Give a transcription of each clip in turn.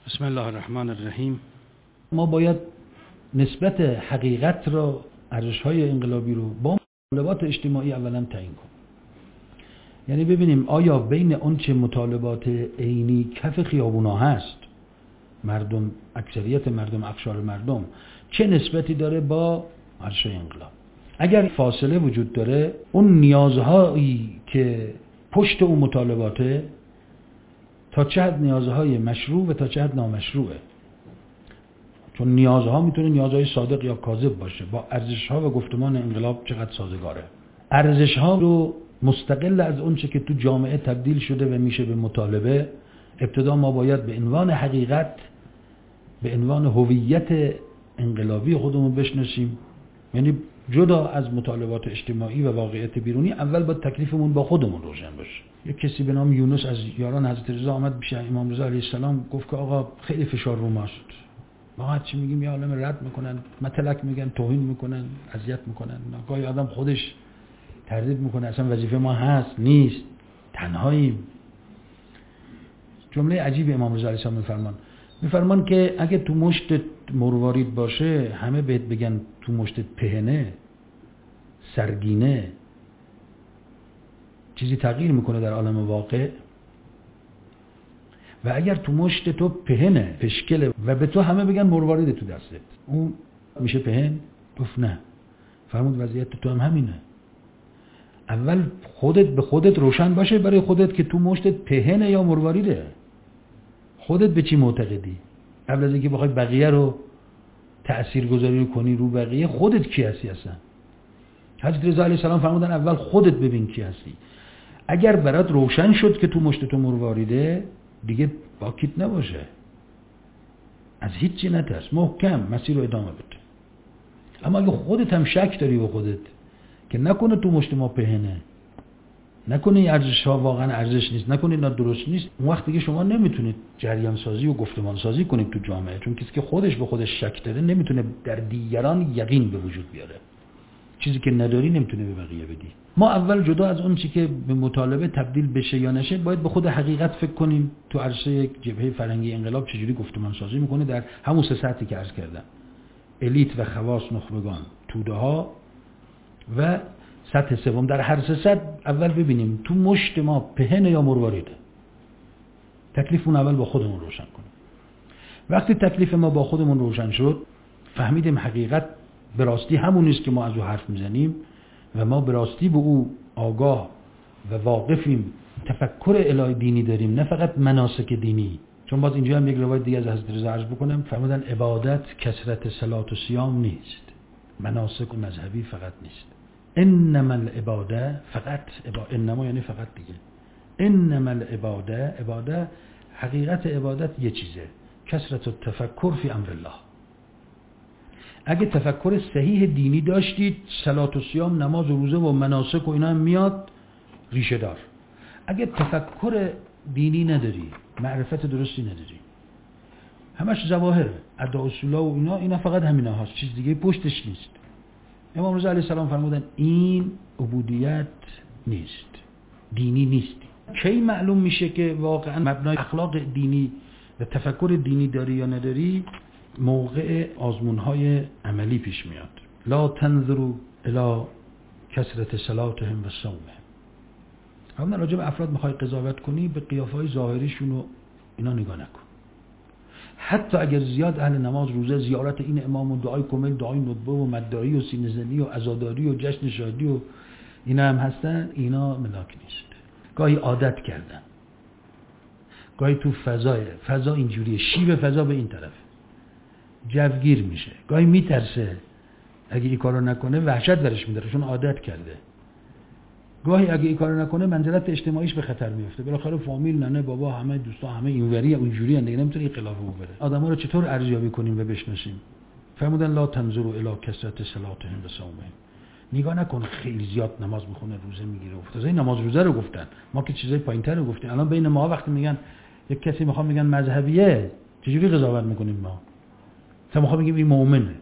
بسم الله الرحمن الرحیم. ما باید نسبت حقیقت را، ارزش‌های انقلابی رو با مطالبات اجتماعی اولا تعیین کنیم. یعنی ببینیم آیا بین اون چه مطالبات عینی کف خیابونا هست، مردم، اکثریت مردم، اقشار مردم، چه نسبتی داره با ارزش‌های انقلاب. اگر فاصله وجود داره، اون نیازهایی که پشت اون مطالباته تا چه حد نیازهای مشروع و تا چه حد نامشروعه. چون نیازها میتونه نیازهای صادق یا کاذب باشه، با ارزش‌ها و گفتمان انقلاب چقدر سازگاره. ارزش‌ها رو مستقل از اون چه که تو جامعه تبدیل شده و میشه به مطالبه، ابتدا ما باید به عنوان حقیقت، به عنوان هویت انقلابی خودمون بشناسیم. یعنی جدا از مطالبات اجتماعی و واقعیت بیرونی، اول باید تکلیفمون با خودمون روشن باشه. یک کسی به نام یونس از یاران حضرت رضا آمد پیش امام رضا علیه السلام، گفت که آقا خیلی فشار رو ماست، ما هر چی میگیم یه عالم رد میکنن، متلک میگن، توهین میکنن، اذیت میکنن. گاهی آدم خودش تردید میکنه اصلا وظیفه ما هست نیست، تنهاییم. جمله عجیب امام رضا علیه السلام میفرمان که اگه تو مشت مروارید باشه همه بهت بگن تو مشتت پهنه، سرگینه، چیزی تغییر میکنه در عالم واقع؟ و اگر تو مشت تو پهنه، پشکله و به تو همه بگن مروارید تو دستت، اون میشه پهن؟ گفت نه. فرمود وضعیت تو هم همینه. اول خودت به خودت روشن باشه برای خودت که تو مشتت پهنه یا مرواریده. خودت به چی معتقدی؟ قبل از اینکه بخوای بقیه رو تأثیرگذاری کنی رو بقیه، خودت کی هستی اصلا؟ حضرت رضا علیه السلام فرمودن اول خودت ببین کی هستی. اگر برات روشن شد که تو مشت تو مرواریده، دیگه باکیت نباشه، از هیچی نترس، محکم مسیر رو ادامه بده. اما اگه خودت هم شک داری به خودت که نکنه تو مشت ما پهنه، نکنه این ارزش ها واقعا ارزش نیست، نکنه اینا درست نیست، اون وقت دیگه شما نمیتونید جریان سازی و گفتمان سازی کنید تو جامعه. چون کسی که خودش به خودش شک داره نمیتونه در دیگران یقین به وجود بیاره. چیزی که نداری نمیتونه به بقیه بدی. ما اول جدا از اون چی که به مطالبه تبدیل بشه یا نشه، باید به خود حقیقت فکر کنیم. تو عرصه یک جبهه فرهنگی انقلاب چجوری گفتمان سازی میکنه در همون سه سطحی که عرض کردم: الیت و خواص، نخبگان، توده ها و سطح سوم. در هر سه سطح اول ببینیم تو مشت ما پهنه یا مرواریده. تکلیفمون اول با خودمون روشن کنیم. وقتی تکلیف ما با خودمون روشن شد، فهمیدیم حقیقت به راستی همون نیست که ما از او حرف میزنیم و ما به راستی به او آگاه و واقفیم، تفکر الهی دینی داریم، نه فقط مناسک دینی. چون باز اینجا هم یک روایت دیگه از حضرت رضا عرض بکنم، فرمودن عبادت کثرت صلات و صیام نیست، مناسک و مذهبی فقط نیست. انما العباده، فقط انما یعنی فقط دیگه، انما العباده، عباده، حقیقت عبادت یه چیزه: کثرت التفکر فی امر الله. اگه تفکر صحیح دینی داشتید، صلات و صیام، نماز و روزه و مناسک و اینا هم میاد ریشه دار. اگه تفکر دینی نداری، معرفت درستی نداری، همش ظواهره، ادا اصولا و اینا فقط همینا هست، چیز دیگه پشتش نیست. امام رضا علیه السلام فرمودن این عبودیت نیست، دینی نیست. کی معلوم میشه که واقعا مبنای اخلاق دینی و تفکر دینی داری یا نداری؟ موقع آزمون‌های عملی پیش میاد. لا تنظروا الی کثرت صلاتهم و صومهم. همون راجع به افراد میخوای قضاوت کنی، به قیافه‌های ظاهریشون و اینا نگاه نکن. حتی اگر زیاد اهل نماز، روزه، زیارت این امام و دعای کمیل، دعای ندبه و مدعی و سینه‌زنی و عزاداری و جشن شادی و اینا هم هستن، اینا ملاک نیست. گاهی عادت کردن، گاهی تو فضا اینجوریه، شیب فضا به این طرف جوگیر میشه، گاهی میترسه اگه این کارو نکنه وحشت برش میداره چون عادت کرده، گاهی اگه این کارو نکنه منزلت اجتماعیش به خطر میفته، بالاخره فامیل، ننه، بابا، همه دوستا، همه اینوری اونجوری ان، دیگه نمیتونه این خلافو بره. آدما رو چطور ارزیابی کنیم و بشناسیم؟ فرمودن لا تنظروا الی کثرت صلاتهم و صومهم. نگاه نکن خیلی زیاد نماز میخونه، روزه میگیره. افتازه نماز روزه رو گفتن، ما که چیزای پایینتر رو گفتیم. الان بین ما وقتی میگن یک کسی میخوام میگن مذهبیه، چجوری قضاوت میکنیم ما؟ مثلا میخوام بگیم این مؤمنه،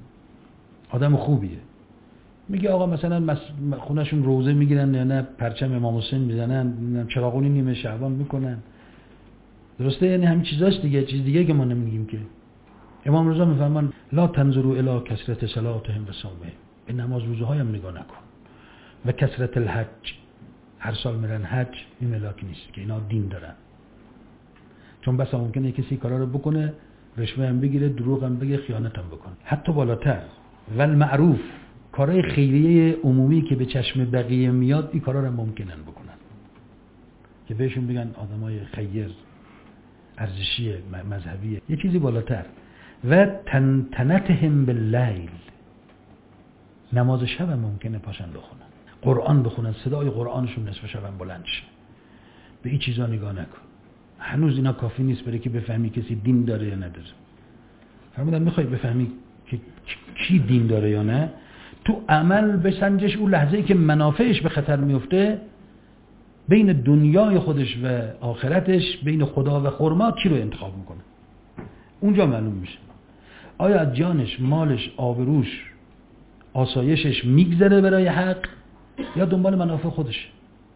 آدم خوبیه. میگه آقا مثلا خونهشون روزه میگیرن یا نه، پرچم امام حسین میزنن، چراغونی نیمه شعبان میکنن، درسته؟ یعنی همین چیزاست دیگه، چیز دیگه که ما نمیگیم که. امام رضا میفرمان لا تنظروا الی کثرت صلاتهم و صومهم، به نماز روزهای هم نگاه نکن و کثرت الحج، هر سال میرن حج، این ملاک نیست که اینا دین دارن. چون بس ممکنه کسی کارا رو بکنه، رشوه هم بگیره، دروغ هم بگه، خیانت هم بکنه. حتی بالاتر والمعروف، کارهای خیریه عمومی که به چشم بقیه میاد، این کارا رو ممکنن بکنن که بهشون بگن آدمای خیر، ارزشی، مذهبیه. یه چیزی بالاتر و تنتنتهم باللیل، نماز شب هم ممکنه پاشن بخونن، قرآن بخونن، صدای قرآنشون نصف شب هم بلند شه. به این چیزا نگاه نکن. هنوز اینا کافی نیست برای که بفهمی کسی دین داره یا نداره. فرمودن میخوای بفهمی که کی دین داره یا نه، تو عمل بسنجش. اون لحظه‌ای که منافعش به خطر میفته، بین دنیای خودش و آخرتش، بین خدا و خرما، کی رو انتخاب میکنه؟ اونجا معلوم میشه آیا از جانش، مالش، آبروش، آسایشش میگذره برای حق یا دنبال منافع خودش.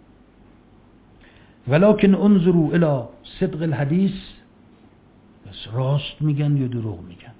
ولکن انظروا الی صدق الحدیث، بس راست میگن یا دروغ میگن.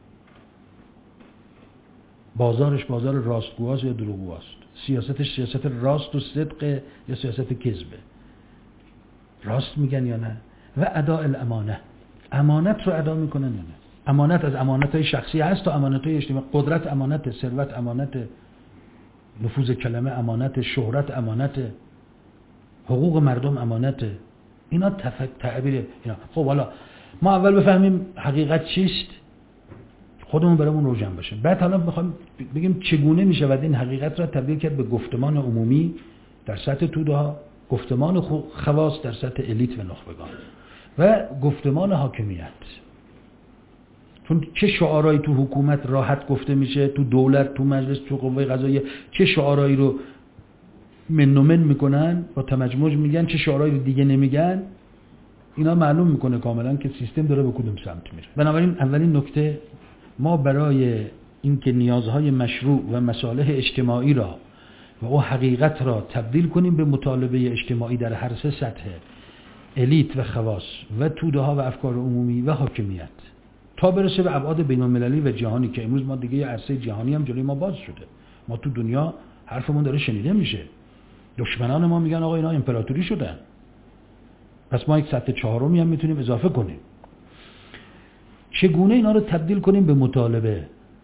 بازارش بازار راستگوهاست یا دروغگوهاست، سیاستش سیاست راست و صدق یا سیاست کذبه، راست میگن یا نه. و اداء الامانه، امانت رو ادا میکنن یا نه. امانت از امانت‌های شخصی هست تا امانت‌های اجتماعی. قدرت امانت، ثروت امانت، نفوذ کلمه امانت، شهرت امانت، حقوق مردم امانت. اینا تعبیر اینا. خب حالا ما اول بفهمیم حقیقت چیست، خودمون برامون روشن باشه. بعد حالا میخوایم بگیم چگونه میشود این حقیقت را تبدیل کرد به گفتمان عمومی در سطح توده‌ها، گفتمان خواص در سطح الیت و نخبگان و گفتمان حاکمیت. چون چه شعارهایی تو حکومت راحت گفته میشه، تو دولت، تو مجلس، تو قوه قضاییه، چه شعارهایی رو من و من میکنن، با تمجمج میگن، چه شعارهایی رو دیگه نمیگن. اینا معلوم میکنه کاملا که سیستم داره به کدوم سمت میره. بنابراین اولین نکته، ما برای اینکه نیازهای مشروع و مصالح اجتماعی را و او حقیقت را تبدیل کنیم به مطالبه اجتماعی در هر سه سطح، الیت و خواص و توده ها و افکار عمومی و حاکمیت، تا برسه به ابعاد بین المللی و جهانی که امروز ما دیگه عرصه جهانی هم جلوی ما باز شده. ما تو دنیا حرفمون داره شنیده میشه. دشمنان ما میگن آقا اینا امپراتوری شدن، پس ما یک سطح چهارمی هم میتونیم اضافه کنیم. چگونه اینا رو تبدیل کنیم به مطالبه؟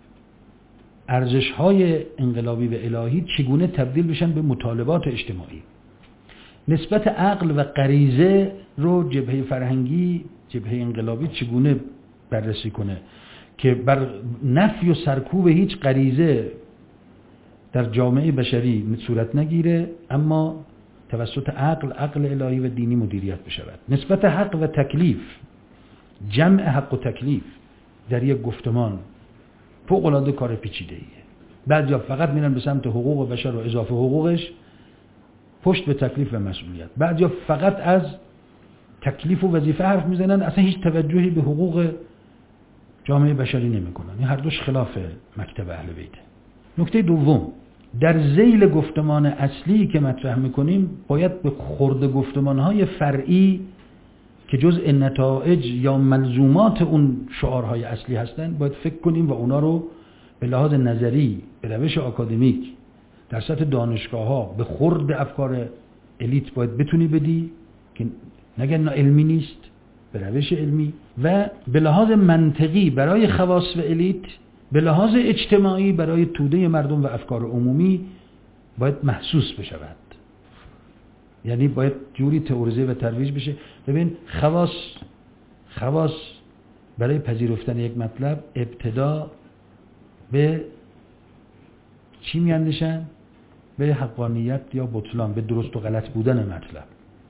ارزش‌های انقلابی و الهی چگونه تبدیل بشن به مطالبات اجتماعی؟ نسبت عقل و غریزه رو جبهه فرهنگی، جبهه انقلابی چگونه بررسی کنه که بر نفی و سرکوب هیچ غریزه در جامعه بشری صورت نگیره، اما توسط عقل الهی و دینی مدیریت بشود. نسبت حق و تکلیف، جمع حق و تکلیف در یک گفتمان فوق‌العاده کار پیچیده‌ایه. بعضیا فقط میرن به سمت حقوق بشر و اضافه حقوقش، پشت به تکلیف و مسئولیت. بعضیا فقط از تکلیف و وظیفه حرف میزنن، اصلا هیچ توجهی به حقوق جامعه بشری نمیکنن. این هر دوش خلاف مکتب اهل بیته. نکته دوم، در ذیل گفتمان اصلی که مطرح میکنیم باید به خرد گفتمانهای فرعی که جزء نتایج یا ملزومات اون شعارهای اصلی هستن باید فکر کنیم و اونا رو به لحاظ نظری، به روش آکادمیک در سطح دانشگاه ها به خرد افکار الیت باید بتونی بدی که نگن علمی نیست، به روش علمی، و به لحاظ منطقی برای خواص و الیت، به لحاظ اجتماعی برای توده مردم و افکار عمومی باید محسوس بشود. یعنی باید جوری تئوریزه و ترویج بشه. ببین خواص برای پذیرفتن یک مطلب ابتدا به چی میاندیشن؟ به حقانیت یا بطلان، به درست و غلط بودن مطلب.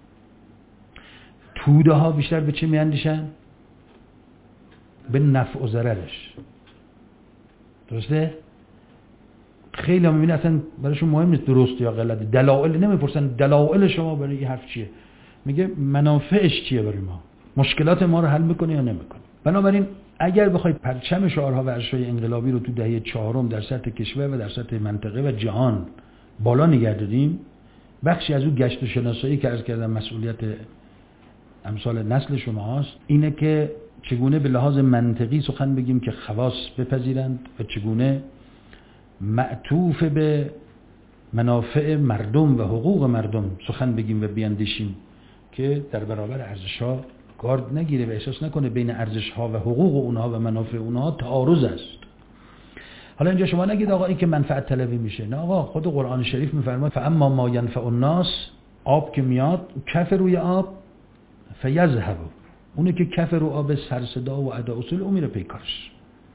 توده ها بیشتر به چی میاندیشن؟ به نفع و ضررش. درسته؟ خیلی هم میبینی اصلا برایشون مهم نیست درست یا غلط، دلایل نمیپرسن دلایل شما برای این حرف چیه، میگه منافعش چیه برای ما، مشکلات ما رو حل میکنه یا نمیکنه. بنابراین اگر بخواید پرچم شعارها و ارزش‌های انقلابی رو تو دهه چهارم در سطح کشور و در سطح منطقه و جهان بالا نگه داریم، بخشی از اون گشت و شناسایی که عرض کردم مسئولیت امثال نسل شما هست، اینه که چگونه به لحاظ منطقی سخن بگیم که خواص بپذیرند و چگونه معطوف به منافع مردم و حقوق مردم سخن بگیم و بیاندیشیم که در برابر ارزش‌ها گارد نگیره و احساس نکنه بین ارزش‌ها و حقوق اونها و منافع اونها تعارض است. حالا اینجا شما نگید آقا این که منفعت طلبی میشه، نه آقا، خود قرآن شریف میفرماید فاما ما ینفع الناس، آب که میاد کف روی آب فیذهب، اونه که کف رو آب سر صدا و ادا اصول اون میره پیکارش،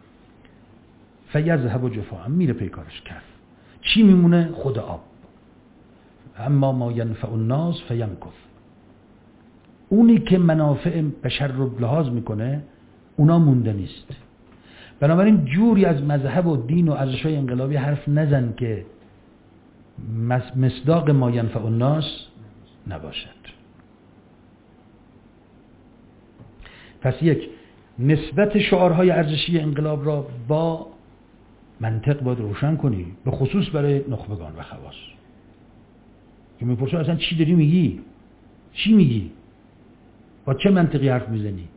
فیذهب جفاء، میره پیکارش کف، چی میمونه؟ خود آب. اما ما ینفع الناس فیمکث، اونی که منافع بشر رو لحاظ میکنه اونا مونده نیست. بنابراین جوری از مذهب و دین و ارزش‌های انقلابی حرف نزن که مصداق ما ینفع الناس نباشد. پس یک، نسبت شعارهای ارزشی انقلاب را با منطق باید روشن کنی، به خصوص برای نخبگان و خواص که میپرسن اصلا چی داری میگی؟ چی میگی؟ با چه منطقی حرف میزنی؟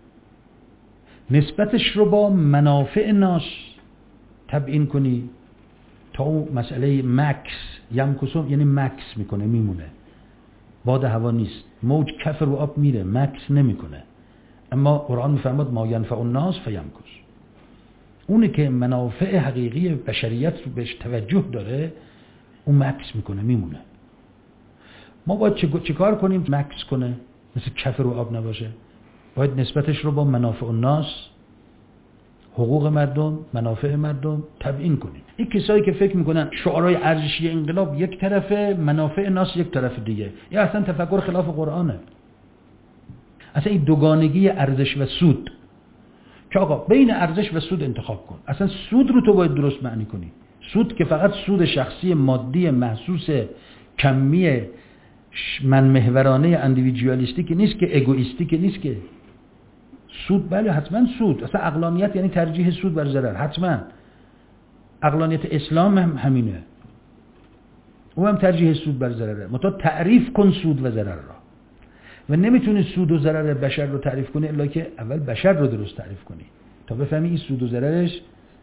نسبتش رو با منافع ناس تبیین کنی تا اون مسئله مکس یمکسم، یعنی مکس میکنه، میمونه، باد هوا نیست، موج کف رو آب میره، مکس نمیکنه. اما قرآن میفرماد ما ینفع الناس فیمکث، اونه که منافع حقیقی بشریت رو بهش توجه داره اون مکس میکنه، میمونه. ما باید چیکار کنیم مکس کنه، مثل کف رو آب نباشه؟ باید نسبتش رو با منافع الناس، حقوق مردم، منافع مردم تبیین کنیم. این کسایی که فکر میکنن شعارهای ارزشی انقلاب یک طرفه، منافع ناس یک طرف دیگه، این اصلا تفکر خلاف قرآنه. اصلا این دوگانگی ارزش و سود که آقا بین ارزش و سود انتخاب کن، اصلا سود رو تو باید درست معنی کنی. سود که فقط سود شخصی مادی محسوس کمی من محورانه اندیویدوالیستی که نیست، که اگوئیستی که نیست. که سود بله حتما سود، اصلا عقلانیت یعنی ترجیح سود بر ضرر، حتما عقلانیت اسلام هم همینه، او هم ترجیح سود بر ضرره. متا تعریف کن سود و ضرر را، و نمیتونی سود و ضرر بشر رو تعریف کنی الا که اول بشر رو درست تعریف کنی تا بفهمی این سود و ضررش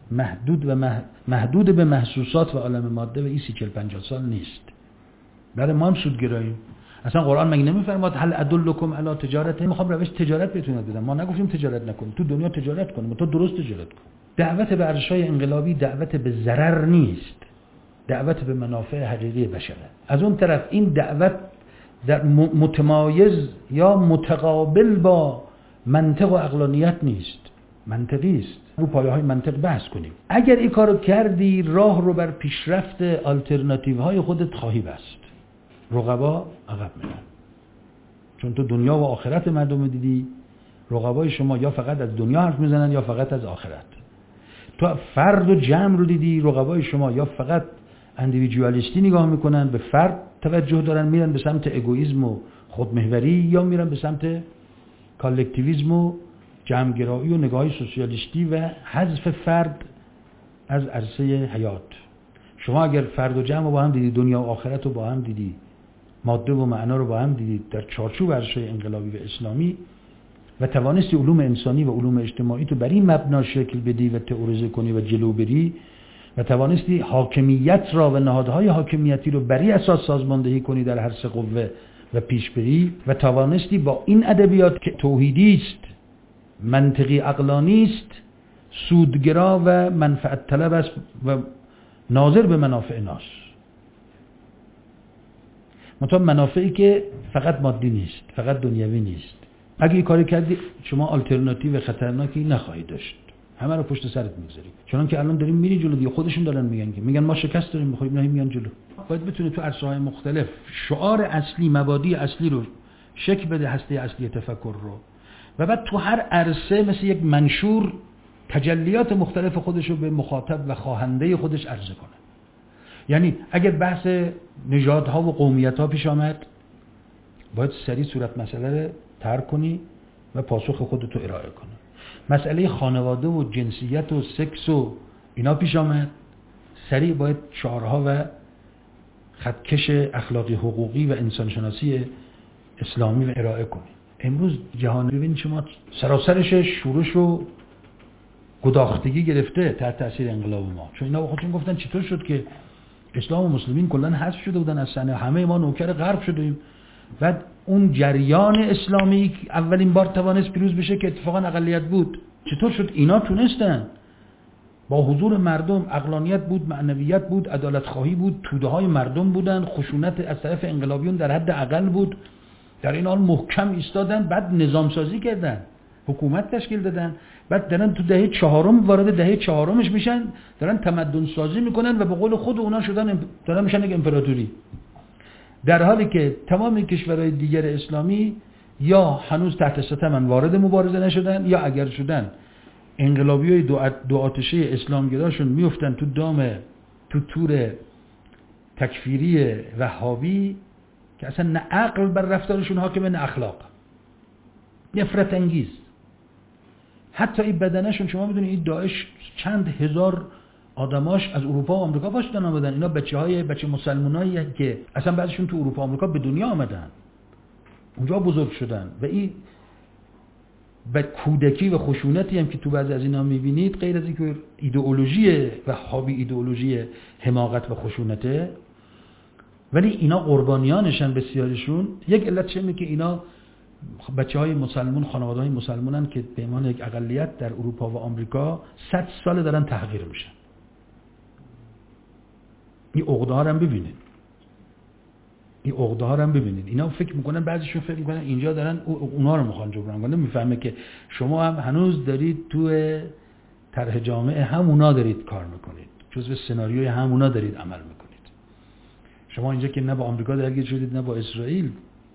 محدود به محسوسات و عالم ماده و این 30-40-50 سال نیست. برای ما هم سودگراییم. اصلا قرآن مگه نمیفرماد هل ادلکم علی تجارت؟ میخوام روش تجارت بهتون بدم، ما نگفتیم تجارت نکن، تو دنیا تجارت کن، تو درست تجارت کن. دعوت به ارزش‌های انقلابی دعوت به ضرر نیست، دعوت به منافع حقیقی بشره. از اون طرف این دعوت در متمایز یا متقابل با منطق و عقلانیت نیست، منطقی است. رو پایه‌های منطق بحث کنیم. اگر این کارو کردی راه رو بر پیشرفت آلترناتیوهای خودت خواهی بست. رقبا عقب میرن، چون تو دنیا و آخرت مردم دیدی. رقبای شما یا فقط از دنیا حرف میزنن یا فقط از آخرت. تو فرد و جمع رو دیدی. رقبای شما یا فقط اندیویدوالیستی نگاه میکنن، به فرد توجه دارن، میرن به سمت اگوئیسم و خودمحوری، یا میرن به سمت کالکتیویسم و جمعگرایی و نگاهی سوسیالیستی و حذف فرد از عرصه حیات. شما اگر فرد و جمع رو با هم دیدی، دنیا و آخرت رو با هم دیدی، ماده و معنا رو با هم دیدی در چارچوب ارزش‌های انقلابی و اسلامی و توانستی علوم انسانی و علوم اجتماعی تو بر این مبنا شکل بدی و تئوریزه کنی و جلو بری و توانستی حاکمیت را و نهادهای حاکمیتی رو بر این اساس سازماندهی کنی در هر سه قوه و پیش بری و توانستی با این ادبیات که توحیدی است، منطقی عقلانی است، سودگرا و منفعت طلب است و ناظر به منافع ناس، منتها منافعی که فقط مادی نیست، فقط دنیوی نیست. اگه این کاری کردی شما آلترناتیو خطرناکی نخواهید داشت، همه رو پشت سرت میگذاری. چون که الان داریم میری جلو دیگه، خودشون دارن میگن ما شکست داریم میخوریم، نه میان جلو. باید بتونه تو عرصه‌های مختلف شعار اصلی، مبادی اصلی رو شکل بده، هسته اصلی تفکر رو، و بعد تو هر عرصه مثل یک منشور تجلیات مختلف خودش رو به مخاطب و خواهنده خودش عرضه کنه. یعنی اگر بحث نژادها و قومیت‌ها پیش آمد، باید سریع صورت مسئله رو ترک کنی و پاسخ خودت رو ارائه کنی. مسئله خانواده و جنسیت و سکس و اینا پیش آمد، سریع باید شعارها و خطکش اخلاقی حقوقی و انسانشناسی اسلامی رو ارائه کنی. امروز جهان ببینید شما سراسرش شورش و گداختگی گرفته تحت تاثیر انقلاب ما. چون اینا خودشون گفتن چطور شد که اسلام و مسلمین کلا حذف شده بودن از صحنه، همه ما نوکر غرب شدیم. بعد اون جریان اسلامی اولین بار توانست پیروز بشه که اتفاقا اقلیت بود، چطور شد اینا تونستن با حضور مردم، عقلانیت بود، معنویت بود، عدالت خواهی بود، توده های مردم بودن، خشونت از طرف انقلابیون در حد اقل بود، در این حال محکم ایستادن، بعد نظام سازی کردن، حکومت تشکیل دادن، بعد دارن تو دهه چهارم وارد دهه چهارمش میشن، دارن تمدن سازی میکنن و به قول خود اونا دارن میشن یک امپراتوری. در حالی که تمام کشورهای دیگر اسلامی یا هنوز تحت ستمن وارد مبارزه نشدن، یا اگر شدن انقلابیای دو آتشه اسلامگراشون میفتن تو دام تو تور تکفیری وهابی که اصلا نه عقل بر رفتارشون حاکمه نه اخلاق، نفرت انگیز. حتی این بدنشون، شما میدونید این داعش چند هزار آدماش از اروپا و آمریکا پاشدن آمدن. اینا بچه مسلمانایی که اصلا بعضیشون تو اروپا و آمریکا به دنیا آمدن، اونجا بزرگ شدن. و این به کودکی و خشونتی هم که تو بعضی از اینا میبینید، غیر از اینکه ایدئولوژی وهابی ایدئولوژی حماقت و خشونته، ولی اینا قربانیانشن بسیارشون. یک علت چه که اینا بچه‌های مسلمان، خانواده‌های مسلمانن که به عنوان یک اقلیت در اروپا و آمریکا 100 سال دارن تحقیر میشن. این عقده‌ها رو هم ببینید. اینا فکر میکنن، بعضیشون فکر میکنن اینجا دارن اونا رو میخوان جبران کنن. میفهمه که شما هم هنوز دارید تو طرح جامعه همونا دارید کار میکنید، جزو سناریوی همونا دارید عمل میکنید. شما اینجا که نه با آمریکا درگیر شدید نه با اسرائیل،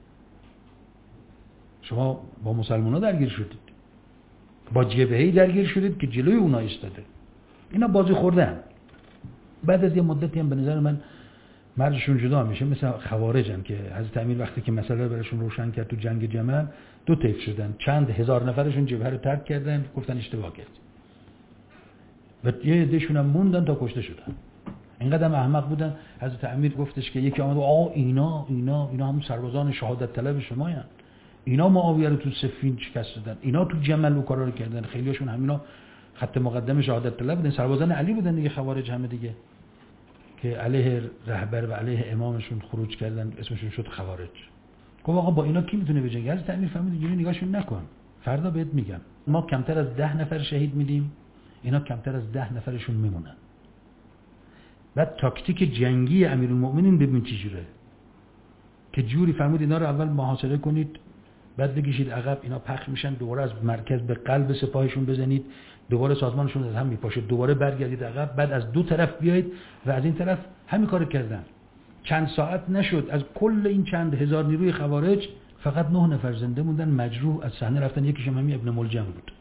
شما با مسلمان‌ها درگیر شدید، با جبهه‌ای درگیر شدید که جلوی اونا ایستاده. اینا بازی خوردن. بعد از یه مدتی هم به نظر من مرزشون جدا میشه، مثل خوارجن که حضرت امیر وقتی که مسئله براشون روشن کرد تو جنگ جمل، دو طیف شدن، چند هزار نفرشون جبهه رو ترک کردن، گفتن اشتباه کردیم، و یه عده‌شون هم موندن تا کشته شدن. اینقدر احمق بودن. حضرت امیر گفتش که یکی آمد اینا همون سربازان شهادت طلب شماین، اینا معاویه رو تو صفین شکست دادن، اینا تو جمل و کارا رو کردن. خیلیاشون همینا خط مقدم شهادت طلب بودن، سربازان علی بودن دیگه، خوارج همه دیگه که علیه رهبر و علیه امامشون خروج کردن، اسمشون شد خوارج. گفت آقا با اینا کی میتونه بجنگه؟ حضرت امیر فهمید اینجوری نگاهشون نکن، فردا بهت میگم ما کمتر از 10 نفر شهید میدیم، اینا کمتر از 10 نفرشون میمونن. بعد تاکتیک جنگی امیرالمومنین ببین چه جوره، که جوری فرمود اینا رو اول محاصره کنید، بعد بکشید عقب، اینا پخش میشن، دوباره از مرکز به قلب سپاهشون بزنید، دوباره سازمانشون از هم میپاشه، دوباره برگردید عقب، بعد از دو طرف بیایید و از این طرف همین کارو کردن. چند ساعت نشد از کل این چند هزار نیروی خوارج فقط 9 نفر زنده موندن، مجروح از صحنه رفتن، یکیشون همین ابن ملجم بود.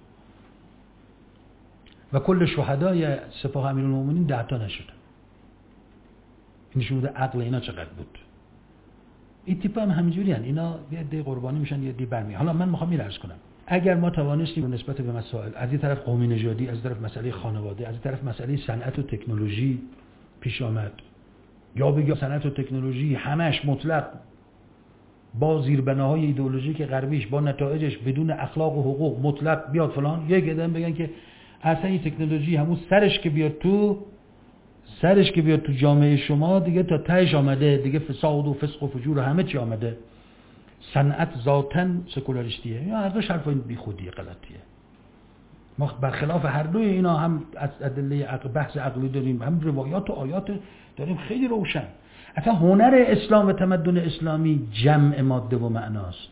و کل شهدای سپاه امیرالمومنین 10 تا نشدن. این نشون میده عقل اینا چقدر بود. این تیپ هم همینجوری هن. اینا یه عده قربانی میشن، یه عده برمی. حالا من میخوام عرض کنم اگر ما توانستیم نسبت به مسائل، از این طرف قومی نژادی، از این طرف مسئله خانواده، از این طرف مسئله صنعت و تکنولوژی پیش آمد، یا بگم صنعت و تکنولوژی همش مطلق با زیربناهای ایدئولوژیک غربیش، با نتایجش، بدون اخلاق و حقوق مطلق بیاد فلان، یک قدم بگن که اصلا این تکنولوژی همون سرش که بیاد تو جامعه شما دیگه تا تهش آمده، دیگه فساد و فسق و فجور و همه چی آمده. صنعت ذاتاً سکولاریستیه. یا هر دو حرفای بیخودی غلطیه. ما برخلاف هر دوی اینا هم از ادله بحث عقلی داریم، هم روایات و آیات داریم خیلی روشن. اصلا هنر اسلام و تمدن اسلامی جمع ماده و معناست.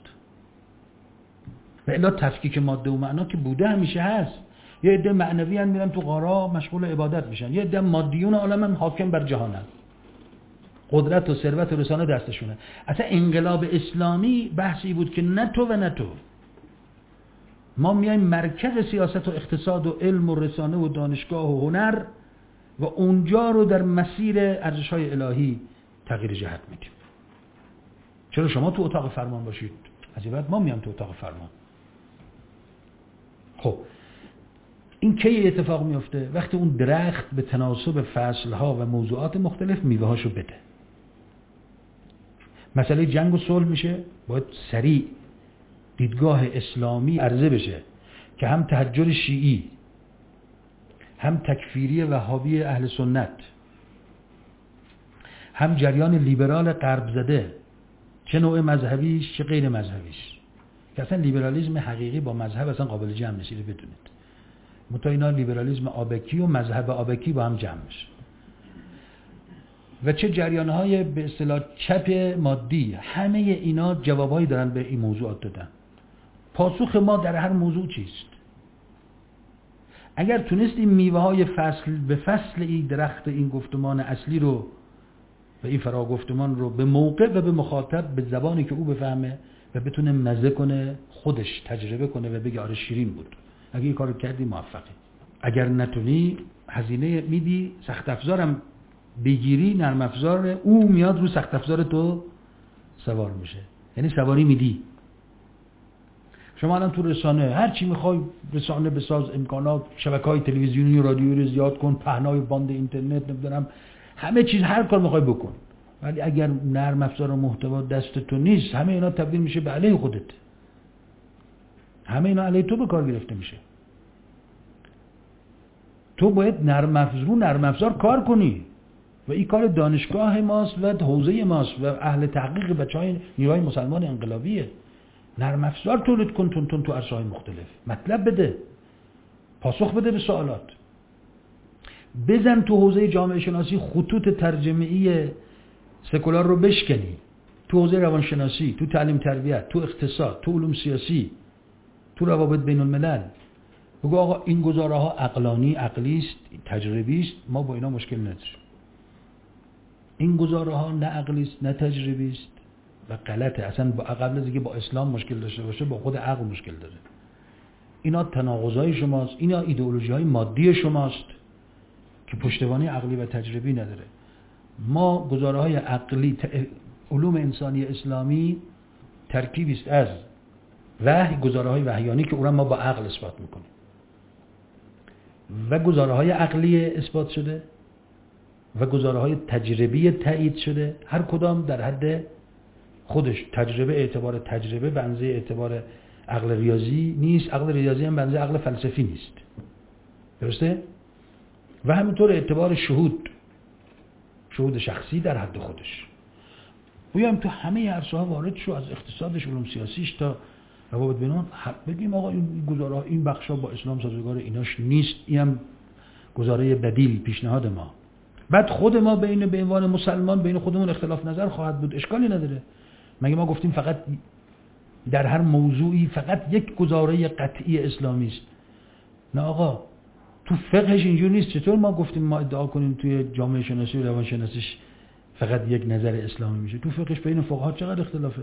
و الا تفکیک ماده و معنا که بوده همیشه هست. یه عده معنویان میرن تو غارا مشغول عبادت میشن، یه عده مادیون عالم حاکم بر جهانن، قدرت و ثروت و رسانه دستشونه. اصلا انقلاب اسلامی بحثی بود که نه تو و نه تو، ما میایم مرکز سیاست و اقتصاد و علم و رسانه و دانشگاه و هنر و اونجا رو در مسیر ارزش‌های الهی تغییر جهت میدیم. چرا شما تو اتاق فرمان باشید، از این بعد ما میام تو اتاق فرمان. خب این کی اتفاق میفته؟ وقتی اون درخت به تناسب فصلها و موضوعات مختلف میوه‌هاشو بده. مسئله جنگ و صلح میشه، باید سریع دیدگاه اسلامی عرضه بشه که هم تحجر شیعی، هم تکفیری وهابی اهل سنت، هم جریان لیبرال غرب زده، چه نوع مذهبیش چه غیر مذهبیش، که اصلا لیبرالیسم حقیقی با مذهب اصلا قابل جمع نشیده بدونید. منتها اینا لیبرالیسم آبکی و مذهب آبکی با هم جمع میشه. و چه جریان‌های به اصطلاح چپ مادی، همه اینا جوابایی دارن به این موضوعات دادن. پاسخ ما در هر موضوع چیست؟ اگر تونستیم میوه‌های فصل به فصل این درخت این گفتمان اصلی رو و این فراگفتمان رو به موقع و به مخاطب به زبانی که او بفهمه و بتونه مزه کنه، خودش تجربه کنه و بگه آره شیرین بود، اگه این کارو کردی موفقی. اگر نتونی هزینه میدی، سخت افزارم بگیری، نرم افزار او میاد رو سخت افزار تو سوار میشه، یعنی سواری میدی. شما الان تو رسانه هر چی میخوای رسانه بساز، امکانات، شبکه‌های تلویزیونی و رادیویی رو زیاد کن، پهنای باند اینترنت، نمیدونم همه چیز، هر کار میخوای بکن، ولی اگر نرم افزار و محتوا دست تو نیست، همه اینا تبدیل میشه به علیه خودت، همه اینا علیه تو به کار گرفته میشه. تو باید نرم افزار کار کنی و این کار دانشگاه ماست و حوزه ماست و اهل تحقیق بچهای نیروهای مسلمان انقلابیه. نرم افزار تولید کن تون تو عرصه‌های مختلف، مطلب بده، پاسخ بده به سوالات، بزن تو حوزه جامعه شناسی خطوط ترجمه‌ای سکولار رو بشکنی، تو حوزه روانشناسی، تو تعلیم تربیت، تو اقتصاد، تو علوم سیاسی، تو روابط بین الملل. بگو آقا این گزاره ها عقلانی، عقلی است، تجربی است، ما با اینا مشکل نداریم. این گزاره ها نه عقلی است نه تجربی است و غلطه، اصلا با قبل از اینکه با اسلام مشکل داشته باشه با خود عقل مشکل داره. اینا تناقضای شماست، اینا ایدئولوژی های مادی شماست که پشتوانه عقلی و تجربی نداره. ما گزاره های عقلی، علوم انسانی اسلامی ترکیبی است از وحی، گزاره های وحیانی که اون ما با عقل اثبات میکنیم، و گزاره های عقلی اثبات شده و گزاره های تجربی تایید شده، هر کدام در حد خودش. تجربه اعتبار تجربه به اندازه اعتبار عقل ریاضی نیست، عقل ریاضی هم به اندازه عقل فلسفی نیست، درسته؟ و همینطور اعتبار شهود شخصی در حد خودش. بیایم تو همه عرصه‌ها وارد شو، از اقتصادش، علوم سیاسیش تا روابط بین‌الملل، بگیم آقا این گزاره‌ها، این بخشا با اسلام سازگار، ایناش نیست، اینم گزاره بدیل، پیشنهاد ما. بعد خود ما به عنوان مسلمان بین خودمون اختلاف نظر خواهد بود، اشکالی نداره. مگه ما گفتیم فقط در هر موضوعی فقط یک گزاره قطعی اسلامی است؟ نه آقا، تو فقهش اینجوری نیست. چطور ما گفتیم ما ادعا کنیم توی جامعه شناسی و روانشناسیش فقط یک نظر اسلامی میشه؟ تو فقهش بین فقها چقدر اختلافه.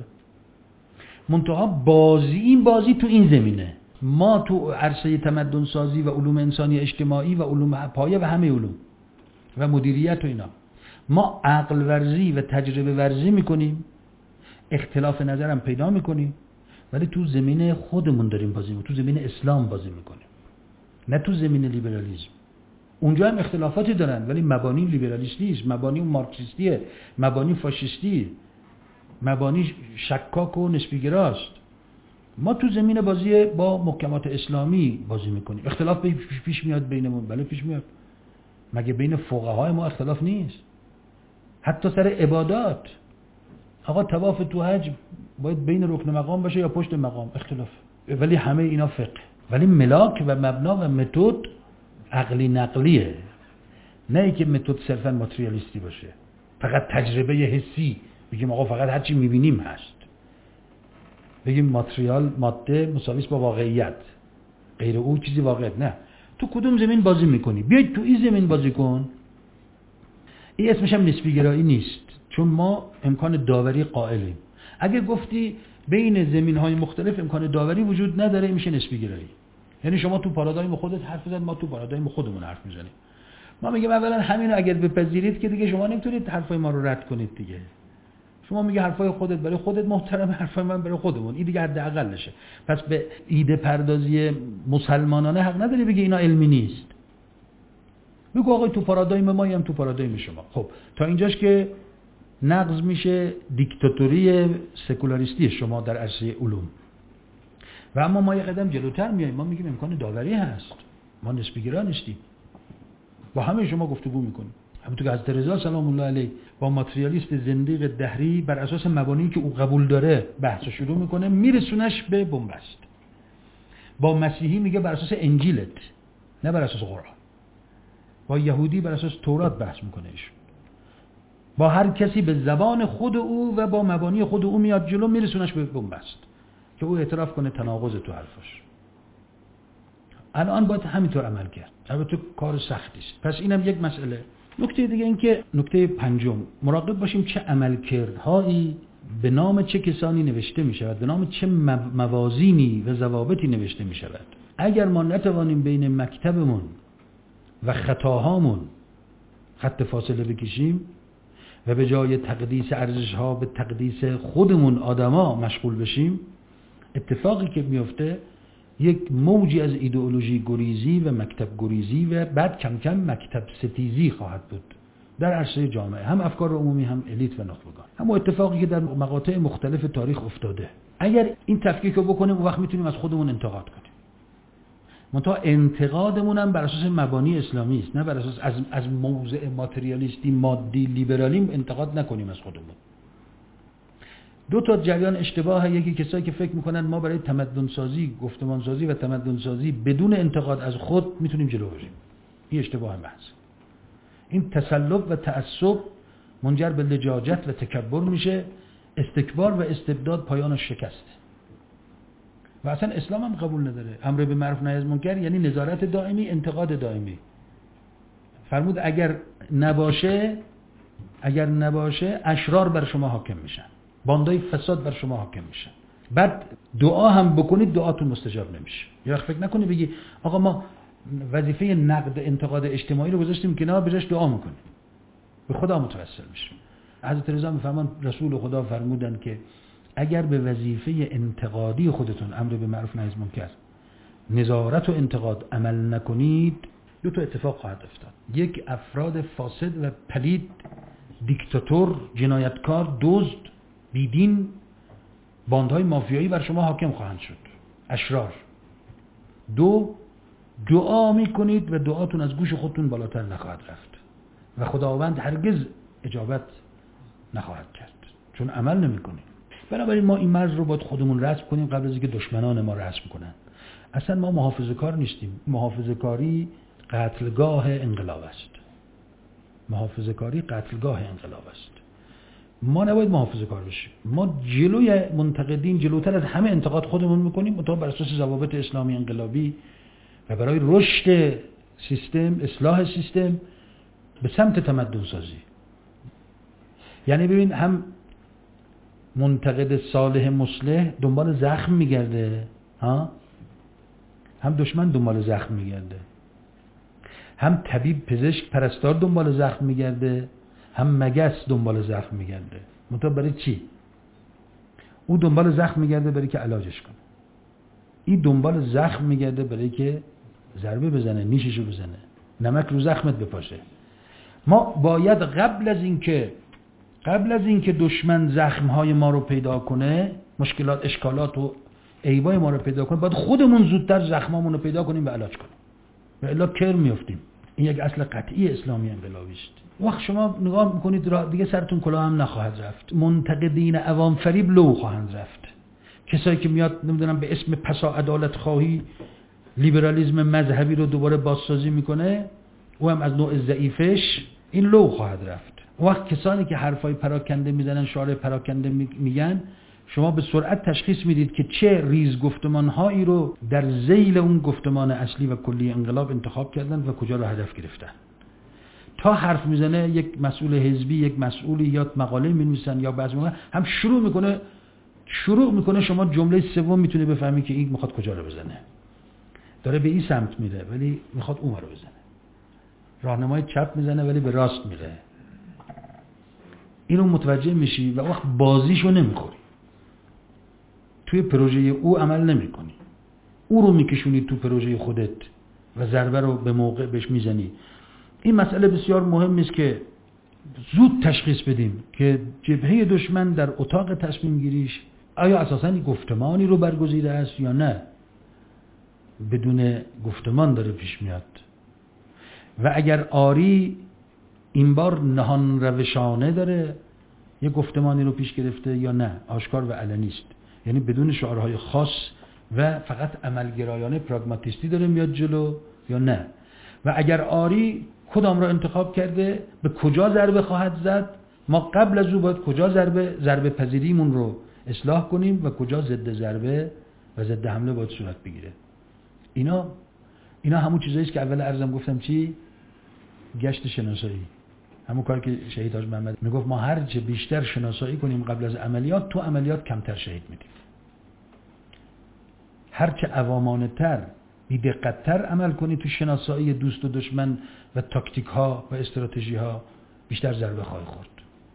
منتها این بازی تو این زمینه. ما تو عرصه تمدن سازی و علوم انسانی اجتماعی و علوم پایه و همه علوم و مدیریت و اینا، ما عقل ورزی و تجربه ورزی میکنیم، اختلاف نظرم پیدا میکنیم، ولی تو زمینه خودمون داریم بازی میکنیم، تو زمینه اسلام بازی میکنیم، نه تو زمینه لیبرالیسم. اونجا هم اختلافاتی دارن ولی مبانی لیبرالیستی نیست، مبانی مارکسیستیه، مبانی فاشیستی، مبانی شکاک و نسبیگراست. ما تو زمین بازی با محکمات اسلامی بازی میکنیم. اختلاف پیش میاد بینمون، بله پیش میاد. مگه بین فقهای ما اختلاف نیست؟ حتی سر عبادات، آقا طواف تو حج باید بین رکن مقام باشه یا پشت مقام، اختلاف. ولی همه اینا فقه، ولی ملاک و مبنا و متد عقلی نقلیه، نه اینکه متد صرفا ماتریالیستی باشه، فقط تجربه حسی. بگیم آقا فقط هر چی میبینیم هست، بگیم ماتریال، ماده مساویس با واقعیت، غیر او چیزی واقعیت نه. تو کدوم زمین بازی میکنی؟ بیاید تو این زمین بازی کن. این اسمش هم نسبی گرایی نیست، چون ما امکان داوری قائلیم. اگه گفتی بین زمین‌های مختلف امکان داوری وجود نداره، میشه نسبی گرایی. یعنی شما تو پارادایم خودت حرف بزن، ما تو پارادایم خودمون حرف میزنیم. ما میگیم اولا همینو اگر بپذیرید که دیگه شما نمیتونید حرفای ما رو رد کنید دیگه. شما میگه حرفای خودت برای خودت محترم، حرفای من برای خودمون، این دیگه حداقلشه. پس به ایده پردازی مسلمانانه حق نداری بگی اینا علمی نیست. بگو آقا تو پارادایم ما هم تو پارادایم شما. خب تا اینجاش که نقض میشه دیکتاتوری سکولاریستی شما در عرصه علوم. و اما ما یه قدم جلوتر میایم، ما میگیم امکان داوری هست، ما نسبی‌گرا نیستیم، با همه شما گفتگو میکنیم. همونطور که حضرت رضا سلام الله علیه با ماتریالیست زندیق دهری بر اساس مبانی که او قبول داره بحث شروع میکنه، میرسونش به بنبست. با مسیحی میگه بر اساس انجیلت، نه بر اساس قرآن. با یهودی بر اساس تورات بحث میکنه ایشون. با هر کسی به زبان خود او و با مبانی خود او میاد جلو، میرسونش به بنبست که او اعتراف کنه تناقض تو حرفاش. الان باید همینطور عمل کرد. البته کار سختی است. پس اینم یک مسئله. نکته دیگه این که نکته پنجم، مراقب باشیم چه عملکردهایی به نام چه کسانی نوشته می شود، به نام چه موازینی و ضوابطی نوشته می شود. اگر ما نتوانیم بین مکتبمون و خطاهامون خط فاصله بکشیم و به جای تقدیس ارزش‌ها به تقدیس خودمون آدما مشغول بشیم، اتفاقی که میفته یک موجی از ایدئولوژی گریزی و مکتب گریزی و بعد کم کم مکتب ستیزی خواهد بود در عرصه جامعه، هم افکار عمومی، هم الیت و نخبگان. اما اتفاقی که در مقاطع مختلف تاریخ افتاده، اگر این تفکیک رو بکنیم اون وقت میتونیم از خودمون انتقاد کنیم. منتها انتقادمون هم بر اساس مبانی اسلامی است، نه بر اساس از موضع ماتریالیستی مادی لیبرالی انتقاد نکنیم از خودمون. دو تا جریان اشتباهه. یکی کسایی که فکر میکنن ما برای تمدن سازی، گفتمان سازی و تمدن سازی بدون انتقاد از خود میتونیم جلو بریم. این اشتباه محض. این تسلب و تعصب منجر به لجاجت و تکبر میشه. استکبار و استبداد پایان شکست. و اصلا اسلام هم قبول نداره. امر به معروف نهی از منکر یعنی نظارت دائمی، انتقاد دائمی. فرمود اگر نباشه اشرار بر شما حاکم میشن، باندای فساد بر شما حاکم میشن. بعد دعا هم بکنید دعاتون مستجاب نمیشه. یا فکر نکنی بگی آقا ما وظیفه نقد انتقاد اجتماعی رو گذاشتیم کنار، بجاش دعا میکنیم، به خدا متوسل میشیم. حضرت رضا میفرمان رسول خدا فرمودن که اگر به وظیفه انتقادی خودتون، امر به معروف نهی از منکر، نظارت و انتقاد عمل نکنید، دو تا اتفاق خواهد افتاد. یک، افراد فاسد و پلید، دیکتاتور، جنایتکار، دزد، بیدین، باندهای مافیایی بر شما حاکم خواهند شد، اشرار. دو، دعا میکنید و دعاتون از گوش خودتون بالاتر نخواهد رفت و خداوند هرگز اجابت نخواهد کرد، چون عمل نمیکنید. بنابراین ما این مرز رو باید خودمون رسم کنیم قبل از اینکه دشمنان ما رسم کنن. اصلا ما محافظه‌کار نیستیم. محافظه‌کاری قتلگاه انقلاب است. محافظه‌کاری قتلگاه انقلاب است. ما نباید محافظه‌کار بشیم. ما جلوی منتقدین، جلوتر از همه انتقاد خودمون میکنیم، مطابق بر اساس ضوابط اسلامی انقلابی و برای رشد سیستم، اصلاح سیستم به سمت تمدن سازی. یعنی ببین، هم منتقد صالح مصلح دنبال زخم میگرده، هم دشمن دنبال زخم میگرده. هم طبیب، پزشک، پرستار دنبال زخم میگرده، هم مگس دنبال زخم میگرده. منتها برای چی؟ او دنبال زخم میگرده برای که علاجش کنه، این دنبال زخم میگرده برای که ضربه بزنه، نیششو بزنه، نمک رو زخمت بپاشه. ما باید قبل از اینکه دشمن زخمهای ما رو پیدا کنه، مشکلات، اشکالات و عیبای ما رو پیدا کنه، باید خودمون زودتر زخمامون رو پیدا کنیم و علاج کنیم، و الا کر میافتیم. این یک اصل قطعی اسلامی انقلابی است. وقت شما نگاه میکنید دیگه سرتون کلاه هم نخواهد رفت. منتقدین عوام فریب لو خواهند رفت. کسایی که میاد نمیدونم به اسم پسا عدالت خواهی لیبرالیسم مذهبی رو دوباره بازسازی میکنه، او هم از نوع ضعیفش، این لو خواهد رفت. وقت کسانی که حرفای پراکنده میزنن، شعار پراکنده میگن، شما به سرعت تشخیص میدید که چه ریز گفتمانهایی رو در ذیل اون گفتمان اصلی و کلی انقلاب انتخاب کردن و کجا رو هدف گرفتن. تا حرف میزنه یک مسئول حزبی، یک مسئولی یا مقاله مینویسن یا بعضی موقع هم شروع میکنه شما جمله سوم میتونه بفهمی که این میخواد کجا رو بزنه. داره به این سمت میره ولی میخواد اون رو بزنه. راهنمای چپ میزنه ولی به راست میره. اینو متوجه میشی و وقت بازیشو نمیخوری. توی پروژه او عمل نمیکنی. او رو میکشونی تو پروژه خودت و ضربه رو به موقع بهش میزنی. این مسئله بسیار مهم است که زود تشخیص بدیم که جبهه دشمن در اتاق تصمیم گیریش آیا اساساً گفتمانی رو برگزیده است یا نه بدون گفتمان داره پیش میاد و اگر آری این بار نهان روشانه داره یه گفتمانی رو پیش گرفته یا نه آشکار و علنی است، یعنی بدون شعارهای خاص و فقط عملگرایانه پراگماتیستی داره میاد جلو یا نه و اگر آری کدام رو انتخاب کرده، به کجا ضربه خواهد زد، ما قبل از او باید کجا ضربه پذیریمون رو اصلاح کنیم و کجا ضد ضربه و ضد حمله باید صورت بگیره. اینا همون چیزاییست که اول عرضم گفتم چی؟ گشت شناسایی، همون کار که شهید حاج محمد میگفت ما هر چه بیشتر شناسایی کنیم قبل از عملیات، تو عملیات کمتر شهید میدیم. هر چه عوامانه تر بی دقت‌تر عمل کنی تو شناسایی دوست و دشمن و تاکتیک ها و استراتژی ها، بیشتر ضربه خواهی خورد.